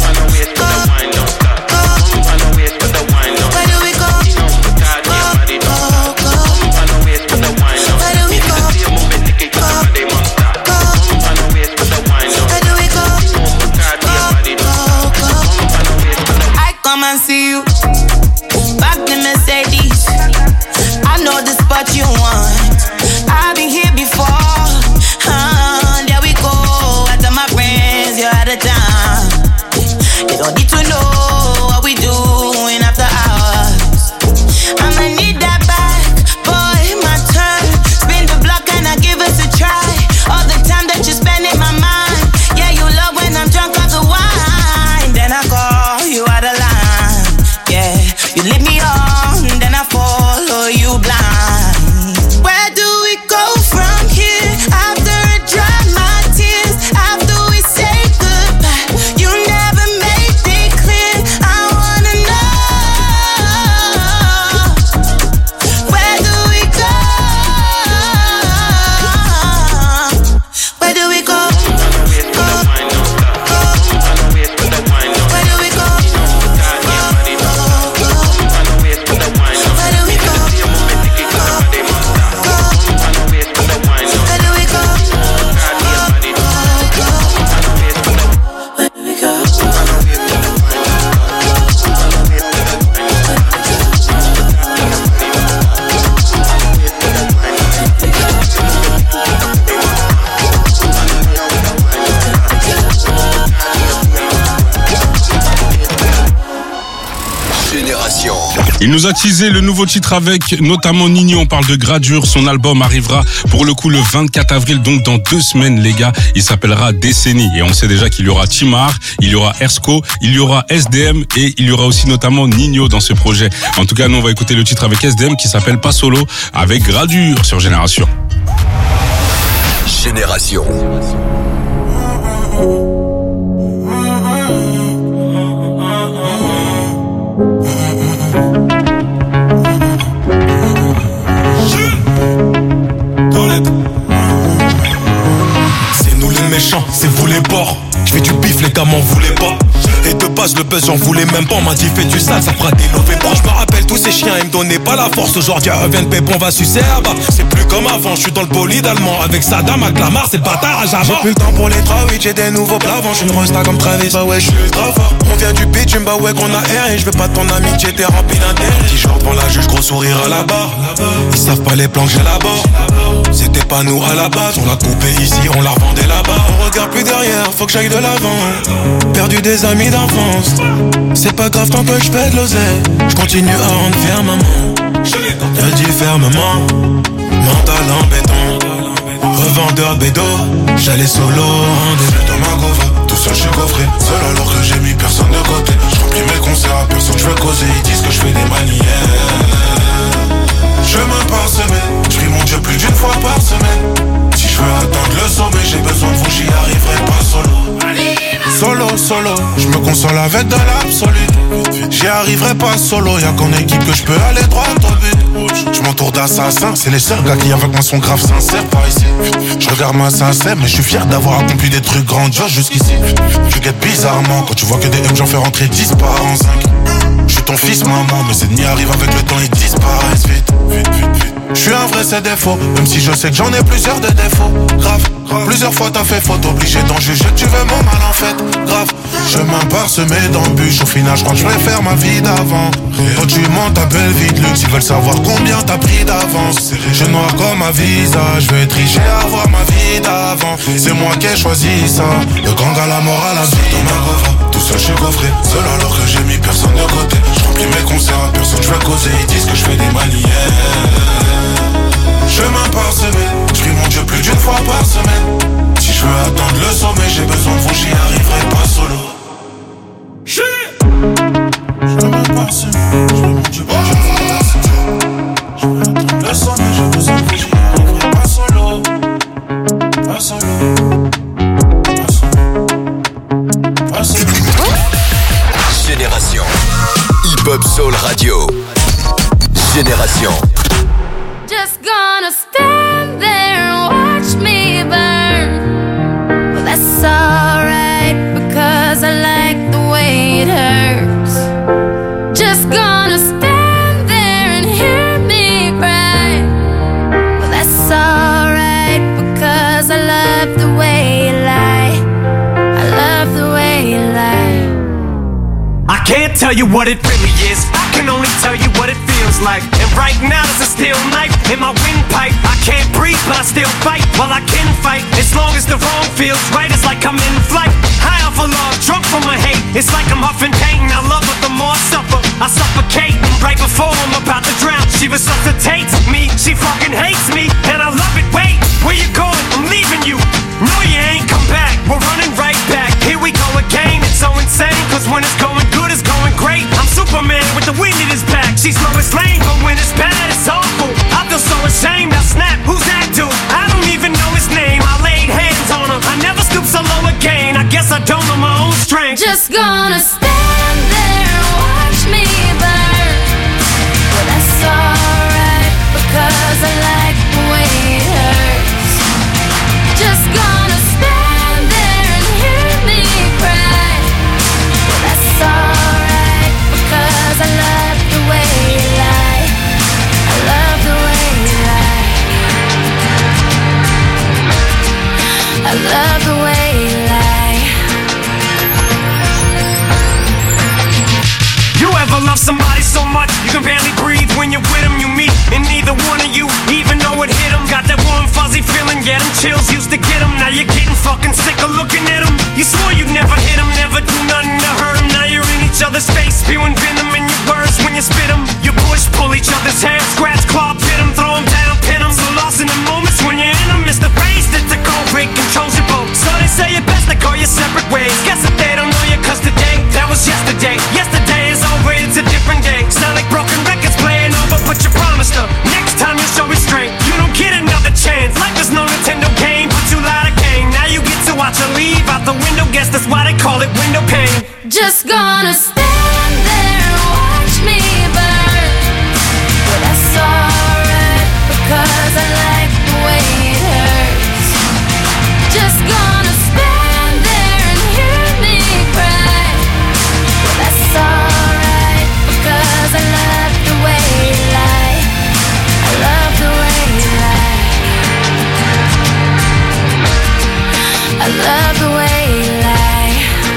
And see you back the Mercedes. I know the spot you want. I've been here before. There we go. After my friends, you're out of town. You don't need to know what we doing after hours. I'ma need that back, boy, my turn. Spin the block and I give us a try. All the time that you spend in my mind. Yeah, you love when I'm drunk off the wine. Then I call you out of line. You leave me on, then I follow you blind. Where do we go from here? After I dry my tears, after we say goodbye, you never made it clear. I wanna know, where do we go? Where do we go? Il nous a teasé le nouveau titre avec notamment Nino. On parle de Gradure. Son album arrivera pour le coup le 24 avril, donc dans 2 semaines, les gars. Il s'appellera Décennie. Et on sait déjà qu'il y aura Timar, il y aura Ersko, il y aura SDM et il y aura aussi notamment Nino dans ce projet. En tout cas, nous, on va écouter le titre avec SDM qui s'appelle Pas Solo avec Gradure sur Génération. Génération. C'est vous les bords. Je fais du bif, les gars m'en voulaient pas. Et de base le buzz j'en voulais même pas. On m'a dit fais du sale, ça fera des mauvais bras. Je me rappelle tous ces chiens, ils me donnaient pas la force. Aujourd'hui reviennent pépon, on va sucer à bas. C'est plus comme avant, je suis dans le bolide allemand. Avec Saddam, à Clamart, c'est le bâtard à Java. J'ai plus le temps pour les 3-8, j'ai des nouveaux plavants. Je suis une resta comme Travis, bah ouais je suis ultra fort. On vient du bitume, bah ouais qu'on a air. Et je veux pas de ton amitié, t'es rempli d'intérêt. T-shirt devant la juge, gros sourire à la barre. Ils savent pas les plans que j'ai là-bas. C'était pas nous à la base, on l'a coupé ici, on l'a revendé là-bas. On regarde plus derrière, faut que j'aille de l'avant. Perdu des amis d'enfance, c'est pas grave tant que je fais de l'oseille. Je continue à rendre fier maman. Je dis fermement, mental en béton. Revendeur de bédo, j'allais solo rendez-vous dans ma gova. Tout seul je suis coffré, seul alors que j'ai mis personne de côté. Je remplis mes concerts à personne, je veux causer. Ils disent que je fais des manières. Je me parsemais, je prie mon Dieu plus d'une fois par semaine. Si je veux atteindre le sommet, j'ai besoin de vous, j'y arriverai pas solo. Solo, je me console avec de l'absolu. J'y arriverai pas solo, y'a qu'en équipe que je peux aller droit au but. Je m'entoure d'assassins, c'est les seuls gars qui avec moi sont grave sincères par ici. Je regarde ma sincère, mais je suis fier d'avoir accompli des trucs grandioses jusqu'ici. Tu guettes bizarrement quand tu vois que des M j'en fais rentrer 10 par an 5. Je suis ton fils maman, mes ennemis arrivent avec le temps, ils disparaissent vite. Je suis un vrai c'est défaut, même si je sais que j'en ai plusieurs de défauts. Grave, plusieurs fois t'as fait faute, obligé d'en juger que tu veux mon mal en fait. Grave, chemin parsemé d'embûches, au final je crois que je vais faire ma vie d'avant. Toi tu montes ta belle vie de luxe, ils veulent savoir combien t'as pris d'avance. Je noir comme un visage, je vais tricher à avoir ma vie d'avant. C'est moi qui ai choisi ça, le gang à la mort à la vie. Dans ma coffre, tout seul je suis coffré, seul alors que j'ai mis personne de côté. Je remplis mes concerts à personne, je vais causer, ils disent que je fais des manières. Chemin parsemé, je prie mon Dieu plus d'une fois par semaine. Si je veux atteindre le sommet, j'ai besoin de vous, j'y arriverai pas solo. Chemin parsemé, je prie mon Dieu plus d'une fois par semaine. Je veux atteindre le sommet, j'ai besoin de vous, j'y arriverai pas solo. Pas solo. Pas solo. Génération Hip Hop Soul Radio. Génération. Just gonna stand there and watch me burn. Well, that's alright because I like the way it hurts. Just gonna stand there and hear me cry. Well, that's alright because I love the way you lie. I love the way you lie. I can't tell you what it really is, I can only tell you what it feels like. And right now there's a steel knife in my windpipe. I can't breathe but I still fight while I can fight. As long as the wrong feels right, it's like I'm in flight. High off of love, drunk from my hate. It's like I'm huffing pain, I love her the more I suffer. I suffocate right before I'm about to drown. She resuscitates me, she fucking hates me, and I love it. Wait, where you going? I'm leaving you. No, you ain't come back, we're running right back. Here we go again, it's so insane, cause when it's going good, it's going great. I'm Superman with the wind in his back. She's Lois Lane, but when it's bad, it's awful. I feel so ashamed, I snap, who's that dude? I don't even know his name, I laid hands on him. I never stoop so low again, I guess I don't know my own strength. Just gonna stand there and watch me burn. Well, that's alright because I like the way it hurts. Just gonna stand there and hear me cry. Well, that's alright because I love the way you lie. I love the way you lie. I love the way you lie. You ever love somebody so much you can barely breathe when you're with them? You meet and neither one of you even know it hit them. Got that warm fuzzy feeling, yeah, them chills used to get them. Now you're getting fucking sick of looking at them. You swore you'd never hit them, never do nothing to hurt them. Now you're in each other's face, spewing venom in your words when you spit them. You push, pull each other's hair, scratch, claw, pit them, throw them down, pin them. So lost in the moments when you're in them. It's the phrase that the cold break controls your boat. So they say it best to go your separate ways. Guess that they don't know you cause today, that was yesterday. Yesterday is over, it's a different day. Sound like broken records playing over, but you promised her next time you show restraint. You don't get another chance. Life is no Nintendo game, but you lied again. Now you get to watch her leave out the window. Guess that's why they call it window pane. Just gonna stand there and watch me burn. Well, that's alright because I like the way it hurts. Just gonna stand there and hear me cry. Well, that's alright because I love the way you lie. I love the way you lie. I love the way you lie.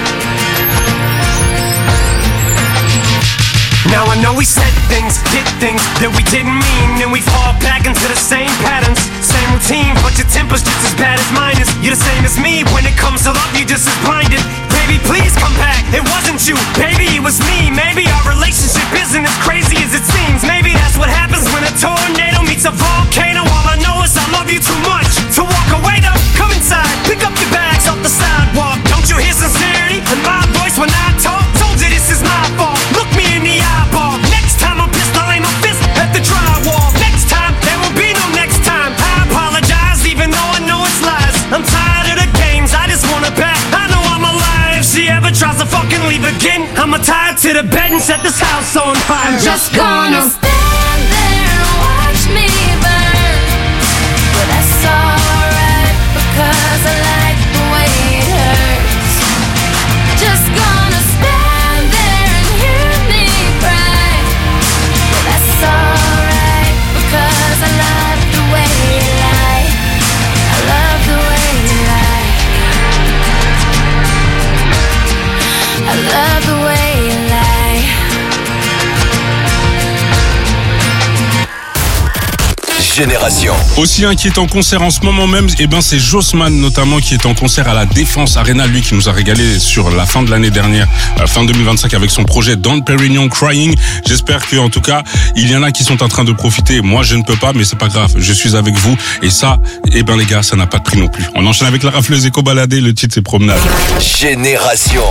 Now I know we said things, did things that we didn't mean, and we fall back into the same patterns, same routine, but your temper's just as bad as mine is. You're the same as me, when it comes to love, you're just as blinded. Baby, please come back, it wasn't you, baby, it was me. Maybe our relationship isn't as crazy as it seems. Maybe that's what happens when a tornado meets a volcano. All I know is I love you too much to walk away though. Come inside, pick up your bags off the sidewalk. Don't you hear sincerity in my voice when I talk? Told you this is my fault, look me in the eyeball. Next time I'm pissed, I'll aim my fist at the drywall. Next time, there will be no next time. I apologize even though I know it's lies. I'm tired of the games, I just want her back. I know I'm alive. If she ever tries to fucking leave again, I'ma tie her to the bed and set this house on fire. Just gonna stand there and watch me burn. Well, that's alright because I like the way it hurts. Just gonna stand there and hear me cry. Génération. Aussi un qui est en concert en ce moment même, c'est Jossman notamment qui est en concert à la Défense Arena, lui qui nous a régalé sur la fin de l'année dernière, fin 2025 avec son projet Don Perignon Crying. J'espère que en tout cas, il y en a qui sont en train de profiter. Moi, je ne peux pas, mais c'est pas grave. Je suis avec vous et ça, les gars, ça n'a pas de prix non plus. On enchaîne avec la rafleuse éco-baladée, le titre c'est Promenade. Génération.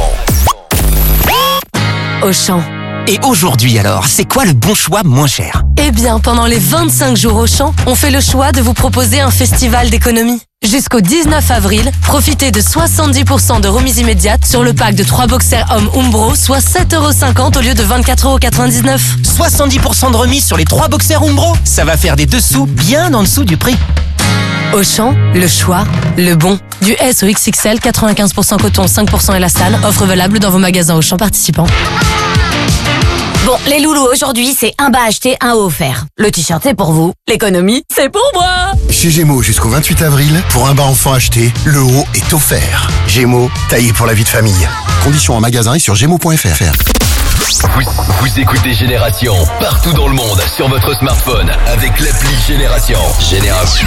Auchan. Et aujourd'hui alors, c'est quoi le bon choix moins cher? Eh bien, pendant les 25 jours Auchan, on fait le choix de vous proposer un festival d'économie. Jusqu'au 19 avril, profitez de 70% de remise immédiate sur le pack de 3 boxers hommes Umbro, soit 7,50€ au lieu de 24,99€. 70% de remise sur les 3 boxers Umbro? Ça va faire des dessous bien en dessous du prix. Auchan, le choix, le bon. Du S au XXL, 95% coton, 5% élastane. Offre valable dans vos magasins Auchan participants. Bon, les loulous, aujourd'hui, c'est un bas acheté, un haut offert. Le t-shirt, c'est pour vous. L'économie, c'est pour moi. Chez Gémeaux, jusqu'au 28 avril, pour un bas enfant acheté, le haut est offert. Gémeaux, taillé pour la vie de famille. Conditions en magasin et sur gémeaux.fr. Vous écoutez Génération partout dans le monde sur votre smartphone avec l'appli Génération. Génération.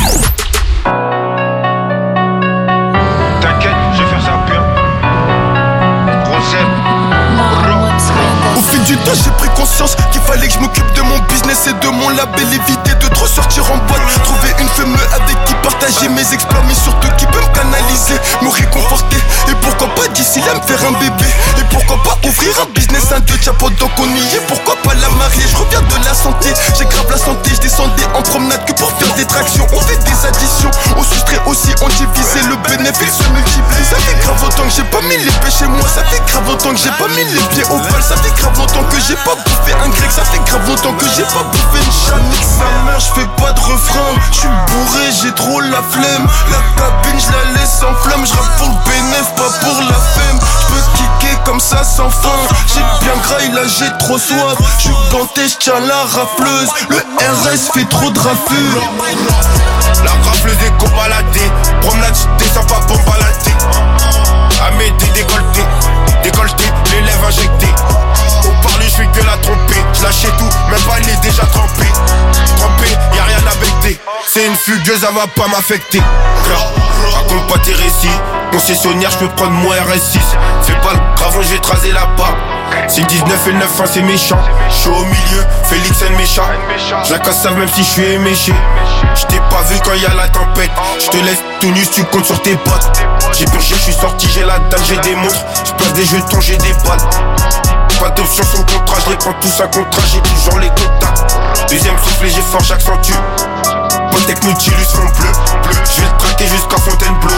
T'inquiète, je vais faire ça bien. Rosette. Au fil du temps, j'ai pris conscience qu'il fallait que je m'occupe de mon business et de mon label. Éviter de trop sortir en boîte. Trouver une femme avec qui partager mes exploits, mais surtout qui peut me canaliser, me réconforter. Et pourquoi pas d'ici là me faire un bébé. Et pourquoi pas ouvrir un business, un deux chapeaux donc on y est. Pourquoi pas la marier, je reviens de la santé. J'ai grave la santé, je descendais en promenade que pour faire des tractions. On fait des additions, on soustrait aussi, on divisait. Le bénéfice se multiplie. Ça fait grave longtemps que j'ai pas mis les pieds chez moi. Ça fait grave longtemps que j'ai pas mis les pieds au bal. Ça fait grave longtemps que j'ai pas bouffé un grec. Ça fait grave longtemps que j'ai pas bouffé une chanique. Sa mère, je fais pas de refrain. Je suis bourré, j'ai trop la flemme. La cabine, je la laisse en flamme. Je rappe pour le bénéf, pas pour la femme. Je peux kicker comme ça sans fin. J'ai bien graille, là j'ai trop soif. Je suis ganté, je tiens la rafleuse. Le RS fait trop de raffure. La rafleuse éco-baladée. Promenade, je descends pas pour balader. Amédée décolleté, décolleté, les lèvres injectées. Au parler, je fais que la tromper. Je lâchais tout, même pas il est déjà trempé. Trempé, y'a rien à becter. C'est une fugueuse, elle va pas m'affecter. Raconte pas tes récits. Concessionnaire, je peux prendre mon RS6. Fais pas le gravon, je vais te raser la barbe. C'est le 19 et le 9, hein, c'est méchant. Je suis au milieu, Félix et le méchant. Je la casse même si je suis éméché. Je t'ai pas vu quand y a la tempête. Je te laisse tout nu si tu comptes sur tes potes. J'ai purgé, je suis sorti, j'ai la dalle, j'ai des montres. Je place des jetons, j'ai des balles. Pas d'option sur le contrat, je les prends tous à contrat, j'ai toujours les contacts. Deuxième soufflet, j'ai fort, j'accentue. Pontec Nautilus fond bleu. Je vais le traquer jusqu'à Fontainebleau.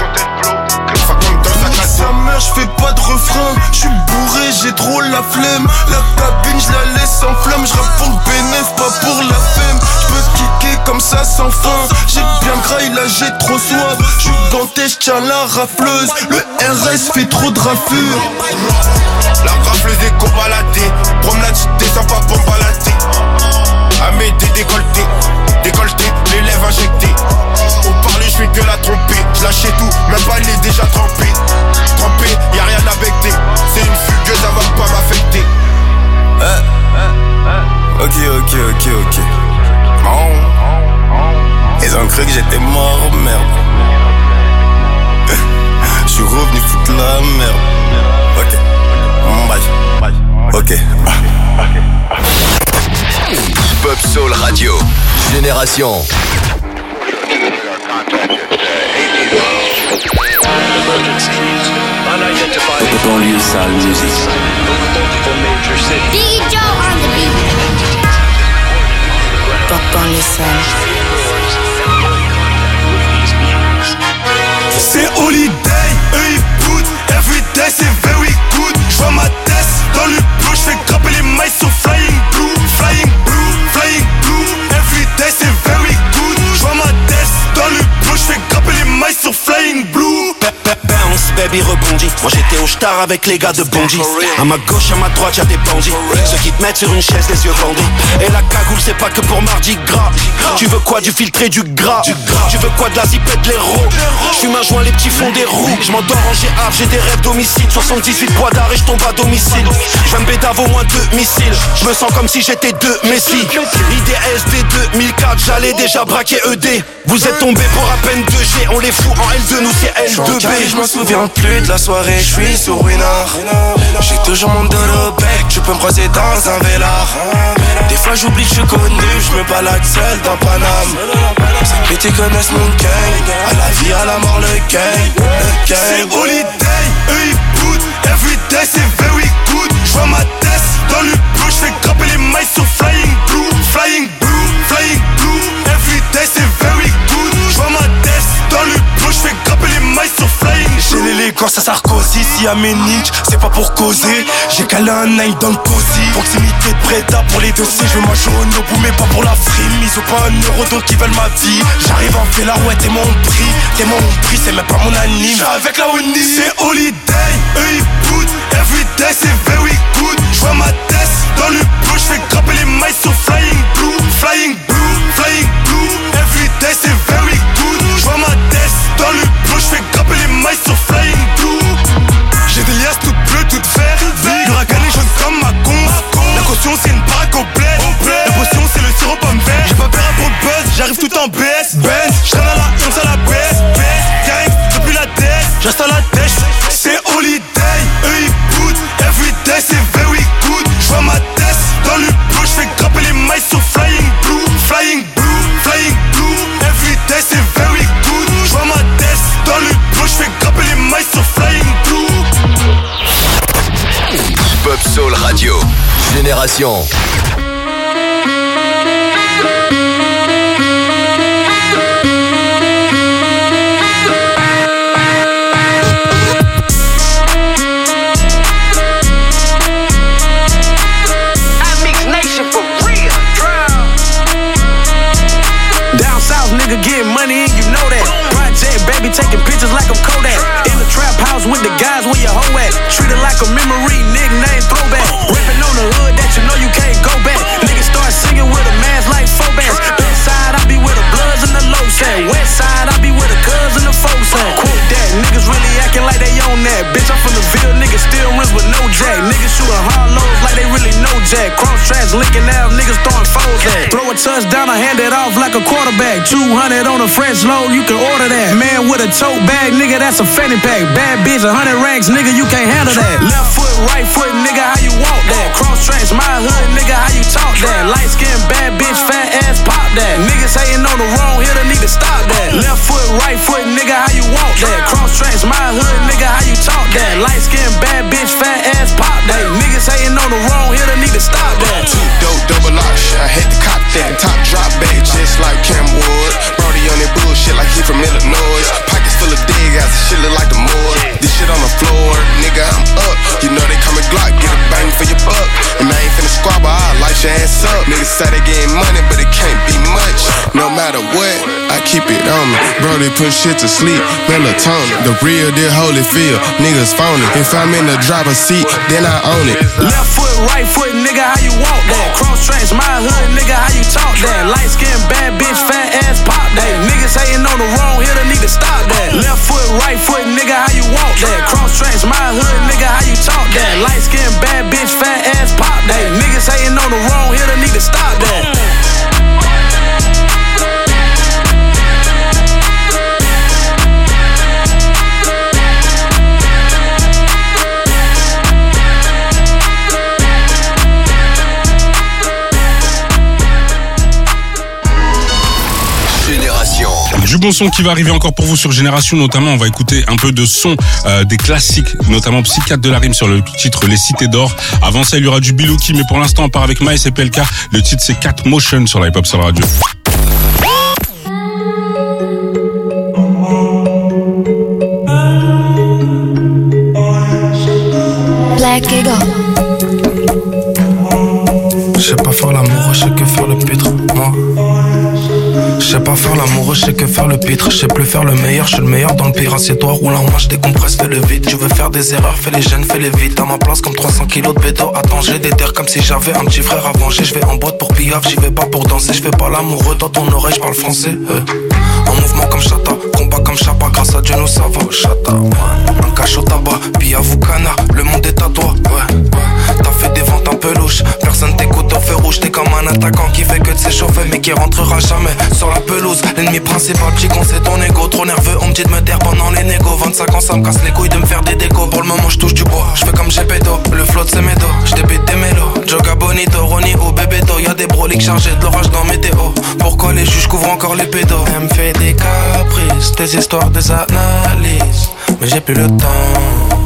Sa mère, je fais pas de refrain. Je suis bourré, j'ai trop la flemme. La cabine, je la laisse en flamme. Je rappe pour le bénéf, pas pour la femme. Je peux kicker comme ça sans fin. J'ai bien graille, là j'ai trop soif. Je suis ganté, je tiens la rafleuse. Le RS fait trop de raffure. La rafleuse éco-baladée. Promenade, je descends pas pour balader. Amédée décolleté, décolleté, les lèvres injectées. Au parler, je fais que la tromper. Je lâchais tout, même pas il est déjà trempé. Trempé, y'a rien à becter. C'est une fugueuse, elle va pas m'affecter. Ok. Marrant. Ils ont cru que j'étais mort, merde. Je suis revenu foutre la merde. Ok. Pop Soul Radio. Génération. Banlieue sale music. DJ on the beat. Banlieue sale. C'est holiday, eux ils boot. Everyday c'est very good. J'vois ma tête dans le blue. J'fais grapper les mailles sur flying blue. Flying blue, flying blue. Everyday c'est very good. J'vois ma tête dans le blue. J'fais grapper les mailles sur flying blue. Bounce, baby rebondis. Moi j'étais au star avec les gars de Bondy. À ma gauche, à ma droite, y'a des bandits. Ceux qui te mettent sur une chaise, les yeux bandés. Et la cagoule, c'est pas que pour Mardi Gras. Tu veux quoi, du filtré, du gras. Tu veux quoi, de la zipette, de l'héros. J'fume un joint, les petits font des roues. J'm'endors en GA, j'ai des rêves d'homicide. 78 poids d'arrêt, j'tombe à domicile. J'vais me bédave au moins 2 missiles. J'me sens comme si j'étais 2 Messi. IDS des 2004, droite, j'allais déjà braquer ED. Vous êtes tombés pour à peine 2G, on les fout en L2, nous c'est L2B. Je me souviens plus de la soirée, je suis sur Winard. J'ai toujours mon dos au bec, tu peux me croiser dans un vélard. Des fois j'oublie que je suis connu, je me balade seul dans Paname. Ces petits connaissent mon gang, à la vie, à la mort, le gang. C'est holiday, eux ils boot. Everyday c'est very good. J'vois ma tête dans le blue, j'fais grimper les mailles sur Flying Blue. Flying Blue, Flying Blue. Everyday c'est very good. J'vois ma tête dans le blue, j'fais grimper les mailles sur Flying Blue. J'ai l'élégance à Sarkozy, si à mes niches, c'est pas pour causer. J'ai calé un nine dans le cosy. Proximité de Breda pour les dossiers, je veux ma jaune au bout mais pas pour la frime. Ils ont pas un euro donc ils veulent ma vie. J'arrive en fait là, ouais t'es mon prix, c'est même pas mon anime. J'suis avec la Oni, c'est holiday, eux ils boot. Everyday c'est very good. J'vois ma tête dans le blue, j'fais grimper les mailles sur Flying Blue. Flying Blue, Flying Blue. Everyday c'est very good. J'vois ma tête dans le blue, j'fais grimper les mailles sur Flying Blue. J'ai des liasses toutes bleues, toutes vertes. Le ragané jaune comme ma conf. La caution c'est une baraque au bled. La potion c'est le sirop pomme vert. J'ai pas peur à pour le buzz, j'arrive tout en BS. Benz, j'traîne à la once à la baisse. Gang, depuis la tête, j'reste à la tête. C'est holiday, eux ils boot. Everyday c'est very good. J'vois ma tête dans le blue, j'fais grimper les mailles sur Flying Blue. Flying Blue, Flying Blue. Everyday c'est very good. J'vois ma tête dans le blue, j'fais grimper les mailles sur Flying Blue. Pop Soul Radio, Génération. Nigga getting money and you know that. Project baby taking pictures like I'm Kodak. In the trap house with the guys where your hoe at. Treat it like a memory, nickname throwback. Rapping on the hood that you know you can't go back. Niggas start singing with a mask like Phobas. Best side I be with the Bloods and the low side. West side I be with the Cubs and the folks side. Quote that, niggas really acting like they own that. Bitch I'm from the Ville, niggas still rims with no jack. Niggas shooting hard lows like they really know jack. Cross tracks licking out, niggas throwing foes at. Throw a touchdown, I hand it off like a quarterback. 200 on a French load, you can order that. Man with a tote bag, nigga, that's a fanny pack. Bad bitch, 100 racks, nigga, you can't handle that. Left foot, right foot, nigga, how you walk that? Cross tracks, my hood, nigga, how you talk that? Light skin, bad bitch, fat ass, pop that. Niggas hating on the wrong hitter, need to stop that. Left foot, right foot, nigga, how you walk that? Cross tracks, my hood, nigga, how you talk that? Light skin, bad bitch, fat ass, pop that. Niggas hating on the wrong hitter, need to stop that. Two dope, double lock, shit, I hate to cop that. Top drop bag, just like Cam Wood. Brody on that bullshit like he from Illinois. Pockets full of dig ass, shit look like the morgue. This shit on the floor, nigga, I'm up. You know they coming Glock, get a bang for your buck. And I ain't finna squabble, I'll light your ass up. Niggas say they getting money, but it can't be much. No matter what, I keep it on me. Brody put shit to sleep, melatonin. The real deal Holyfield, niggas phony. If I'm in the driver's seat, then I own it. Left foot, right foot, nigga, how you walk that? Cross tracks, my hood, nigga, how you talk that? Light skin, bad bitch, fat ass, pop that. Niggas hating on the wrong hitter, need to stop that. Left foot, right foot, nigga, how you walk that? Cross tracks, my hood, nigga, how you talk that? Light skin, bad bitch, fat ass, pop that. Niggas hating on the wrong hitter, need to stop that. Du bon son qui va arriver encore pour vous sur Génération, notamment on va écouter un peu de son des classiques, notamment Psychiatre de la rime sur le titre Les Cités d'Or. Avant ça il y aura du Bilouki, mais pour l'instant on part avec Maes et PLK. Le titre c'est 4 Motion sur la Hip Hop Soul Radio. Black Ego. Je sais pas faire l'amour, je sais que faire le pitre, moi. Je sais pas faire l'amour, je sais que faire le pitre. Je sais plus faire le meilleur, je suis le meilleur dans le pire. Assieds-toi, roule en moi, je décompresse, fais le vide. Tu veux faire des erreurs, fais les jeunes, fais les vite. À ma place comme 300 kilos de bédo. Attends, j'ai des terres comme si j'avais un petit frère à venger. Je vais en boîte pour piaf, j'y vais pas pour danser. Je fais pas l'amoureux, dans ton oreille, je parle français. En mouvement comme Chata, combat comme Chapa. Grâce à Dieu nous ça va, Chata. Un cachot tabac, puis à vous canard, le monde est à toi. T'as fait des ventes un peu louche. Personne t'écoute au feu rouge, t'es comme un attaquant qui fait que de s'échauffer mais qui rentrera jamais sur la pelouse. L'ennemi principal, petit con, c'est ton ego. Trop nerveux, on me dit de me taire pendant les négos. 25 ans, ça me casse les couilles de me faire des décos. Pour le moment, je touche du bois, je fais comme Gepetto. Le flotte c'est médo, je débite des mélos. Joga Bonito, Ronnie ou Bebeto. Y'a des broliques chargés de l'orage dans météo. Pourquoi les juges couvrent encore les pédos? Elle me fait des caprices, des histoires, des analyses, mais j'ai plus le temps.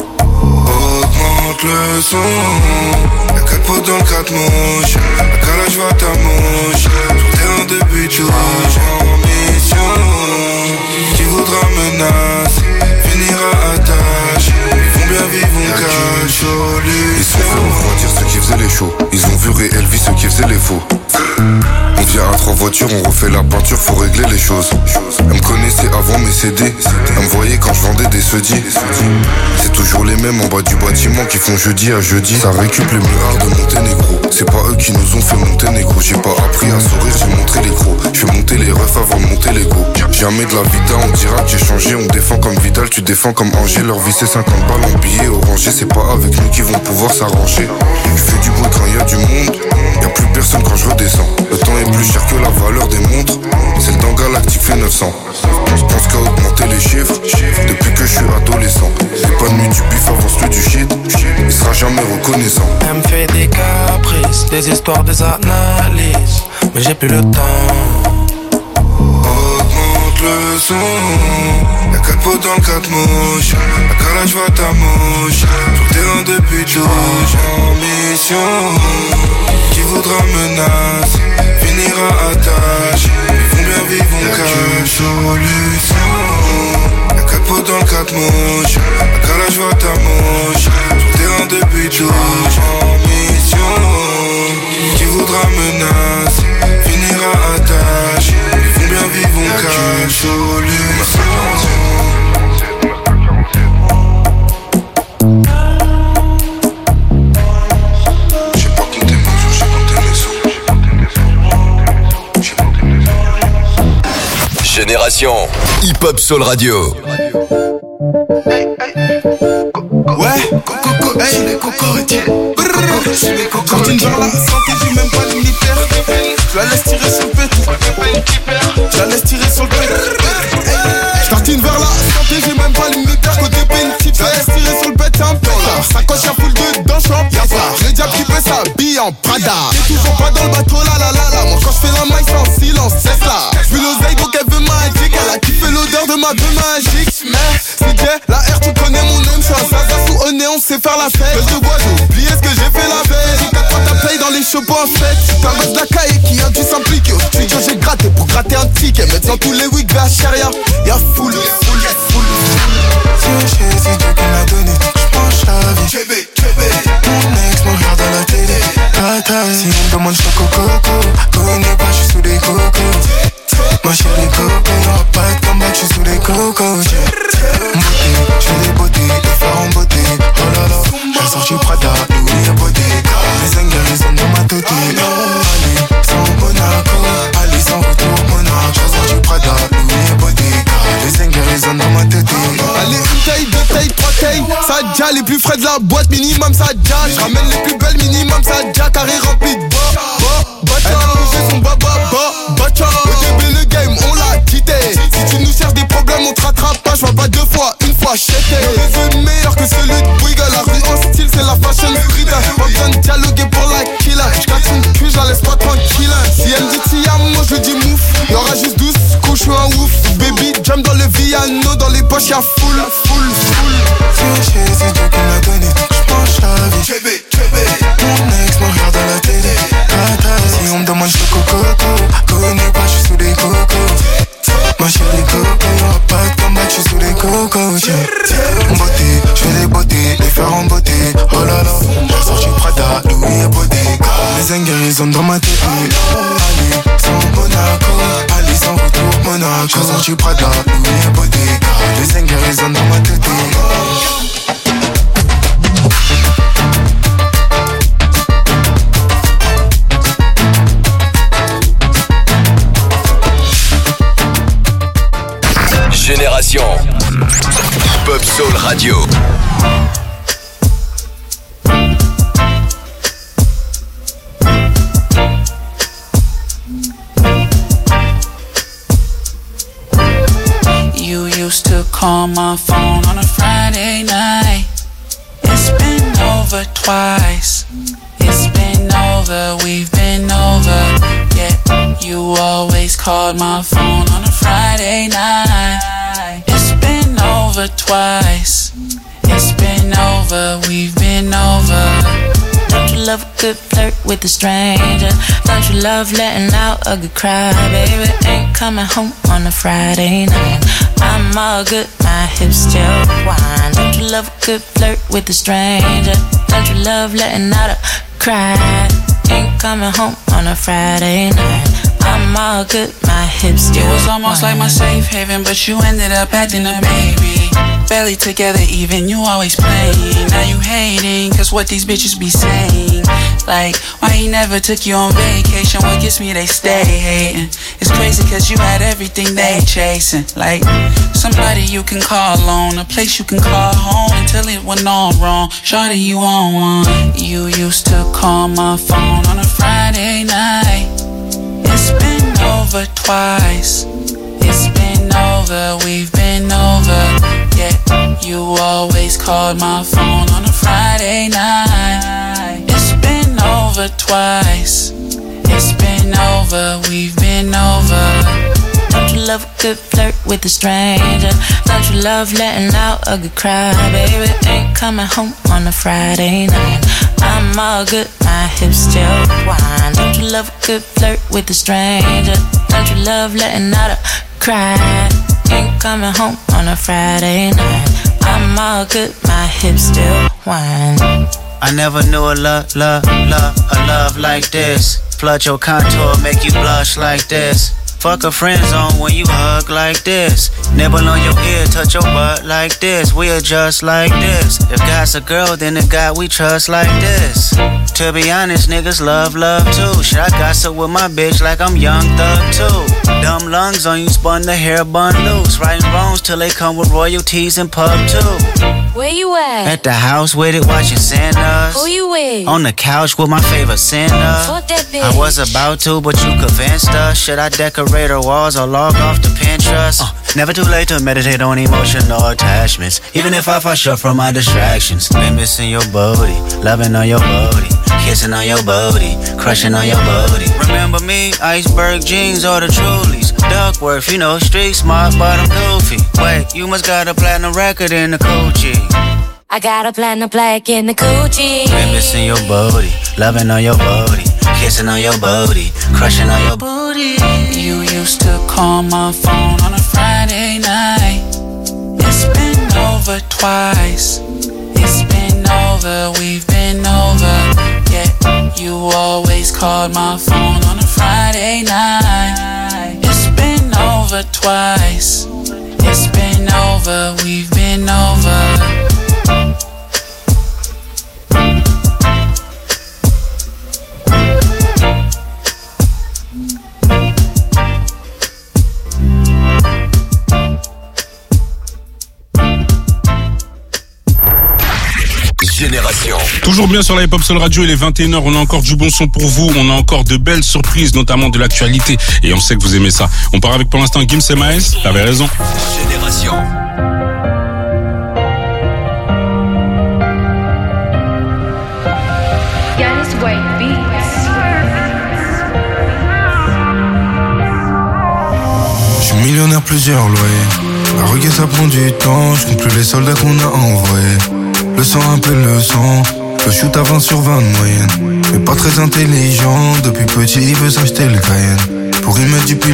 Augmente le son, y'a 4 potes dans le 4 mouches. La calage va ta mouche, sur terrain de but rouge. En mission, qui voudra menacer, finira à tâche. Ils vont bien vivre, on cache. Ils sont fait refroidir ceux qui faisaient les shows. Ils ont vu réel vie ceux qui faisaient les faux. On vient à 3 voitures, on refait la peinture, faut régler les choses. Elle me connaissait avant mes CD, elle me voyait quand je vendais des sedis. C'est toujours les mêmes en bas du bâtiment qui font jeudi à jeudi. Ça récup les miracles de Monténégro. C'est pas eux qui nous ont fait monter négro. J'ai pas appris à sourire, j'ai montré les gros. Je fais monter les refs avant de monter l'ego. Jamais de la vida, on dira que j'ai changé. On défend comme Vidal, tu défends comme Angers. Leur vie c'est 50 balles en billets orangés. C'est pas avec nous qu'ils vont pouvoir s'arranger. Je fais du bruit quand y a du monde, y'a plus personne quand je redescends. Le temps est plus cher que la valeur des montres. Celle d'un galactique fait 900. Je pense qu'à augmenter les chiffres depuis que je suis adolescent. C'est pas de nuit du bif, avance-le du shit. Il sera jamais reconnaissant. Elle me fait des caprices, des histoires, des analyses, mais j'ai plus le temps. Augmente le son, y'a 4 potes dans le 4 mouches. La calage va ta mouche, sur le terrain de but rouge. En mission, qui voudra menacer, finira à tâche. Ils vont bien vivre, on cache. Solution, y'a 4 potes dans le 4 mouches. La calage va ta mouche, sur le terrain de but rouge. En mission, qui voudra menacer, finira à tâche. Ils vont bien vivre, on cache. Solution. Génération Hip Hop Soul Radio. Ouais, coco, hey, les cocotiers. Quand une vers la santé, j'ai même pas limitaire. Je la laisse tirer sur le pet. Je la laisse tirer sur le pet. Je tartine vers la santé, j'ai même pas limitaire. Côté pénitif, je la laisse tirer sur le pet, c'est un peu là. Ça coche un full dedans, je suis en pièce. J'ai déjà qui peut s'habiller en Prada. T'es toujours pas dans le bateau, là. Moi quand je fais la maille, c'est en silence, c'est ça. J'fuis l'oseille, donc elle veut magique. Elle a kiffé l'odeur de ma bœuf magique. C'est Jay, la R, tu connais mon nom. J'suis un zaza sous au néon, c'est faire la fête. Je te vois, j'ai oublié ce que j'ai fait la veille. J'ai 4 fois ta paye dans les chevaux en fête. T'es un gosse de la caille qui a dû s'impliquer. Au studio, j'ai gratté pour gratter un ticket. Maintenant tous les weeks vers Charia. Y'a full. C'est Dieu qui m'a donné. J'penche la vie. Mon ex me regarde à la télé. Si on me demande, j'fais coco. Connais pas, j'suis sous les cocos. Moi chérie coco, y'aura pas de combat, j'suis sous les cocos. Beauté, j'fais des beautés, des phares en beauté. Oh là là, j'ai sorti Prada, Louis et Bottega. Les angles, ils sont dans ma tôté. Allez, sans Monaco, allez, sans retour Monaco. J'ai sorti Prada, Louis et Bottega. Les angles, ils sont dans ma tôté. Allez, une taille, 2 tailles, 3 tailles. Ça déjà, les plus frais de la boîte, minimum ça déjà. J'ramène les plus belles, minimum ça déjà. Carré rempli de elle a bougé son bacha. Au début le game, on l'a quitté. Si tu nous cherches des problèmes, on te rattrape pas. J'vois pas 2 fois, 1 fois chété. Le baiser meilleur que celui de Bouygues. La rue en style, c'est la fashion street. Pas besoin de dialoguer pour la killer. J'casse une cul, j'la laisse pas tranquille. Si elle me dit Tia, moi je dis mouf. Y'aura juste 12 couches, j'suis un ouf. Baby, jump dans le Viano, dans les poches y'a full. C'est Dieu qui m'a donné. J'penche la vie. Mon ex me regarde à la télé. Si on me demande, j'fais coco. Connais pas, j'suis sous les cocos. Moi chérie coco, y'aura pas de combat, j'suis sous les cocos. Beauté, j'fais des beautés, les fers en beauté. Oh là là, j'ai sorti Prada, Louis et Bottega. Les angles, ils sont dans ma tête. Allez, sans Monaco, allez, sans retour Monaco. J'ai sorti Prada, Louis et Bottega. Les angles, ils sont dans ma tête. Génération Hip Hop Soul Radio. used to call my phone on a Friday night. It's been over twice. It's been over, we've been over. Yeah, you always called my phone on a Friday night. It's been over twice. It's been over, we've been over. Don't you love a good flirt with a stranger? Don't you love letting out a good cry? Baby, ain't coming home on a Friday night. I'm all good, my hips still whine. Don't you love a good flirt with a stranger? Don't you love letting out a cry? Ain't coming home on a Friday night. I'm all good, my hips still It was almost like my safe haven, but you ended up acting a baby. Barely together even, you always playing. Now you hating, cause what these bitches be saying. Like, why he never took you on vacation? What gets me, they stay hating. It's crazy cause you had everything they chasing. Like, somebody you can call on, a place you can call home until it went all wrong. Shawty, you on one. You used to call my phone on a Friday night. It's been over twice. It's been over, we've been over. Yeah, you always called my phone on a Friday night. It's been over twice. It's been over, we've been over. Don't you love a good flirt with a stranger? Don't you love letting out a good cry? Baby, ain't coming home on a Friday night. I'm all good, my hips still whine. Don't you love a good flirt with a stranger? Don't you love letting out a cry? Ain't coming home on a Friday night. I'm all good, my hips still whine. I never knew a love like this. Flood your contour, make you blush like this. Fuck a friend zone when you hug like this. Nibble on your ear, touch your butt like this. We adjust like this. If God's a girl, then the God we trust like this. To be honest, niggas love too. Shit, I gossip with my bitch like I'm Young Thug too. Dumb lungs on you, spun the hair bun loose. Writing wrongs till they come with royalties and pub too. Where you at? At the house with it, watching Santas. Who you with? On the couch with my favorite Santa. Fuck that bitch. I was about to, but you convinced us. Should I decorate her walls or log off to Pinterest? Never too late to meditate on emotional attachments. Even if I fall short from my distractions. Been missing your booty, loving on your booty, kissing on your booty, crushing on your booty. Remember me, iceberg jeans or the Trulies. Duckworth, you know, street smart, but I'm goofy. Wait, you must got a platinum record in the coochie. I got a platinum plaque in the coochie. Been missing your booty, loving on your booty, kissing on your booty, crushing on your booty. You used to call my phone on a Friday night. It's been over twice. It's been over, we've been over. Yeah, you always called my phone on a Friday night. It's been over twice. It's been over, we've been over. Génération. Toujours bien sur la Hip Hop Soul Radio, il est 21h, on a encore du bon son pour vous, on a encore de belles surprises, notamment de l'actualité, et on sait que vous aimez ça. On part avec pour l'instant Gims et Maes, t'avais raison. Génération. Je suis millionnaire, plusieurs loyers. La requête ça prend du temps, je compte plus les soldats qu'on a envoyés. Le sang appelle le sang, le shoot à 20 sur 20 de moyenne. Mais pas très intelligent, depuis petit il veut s'acheter le Cayenne. Pour y mettre du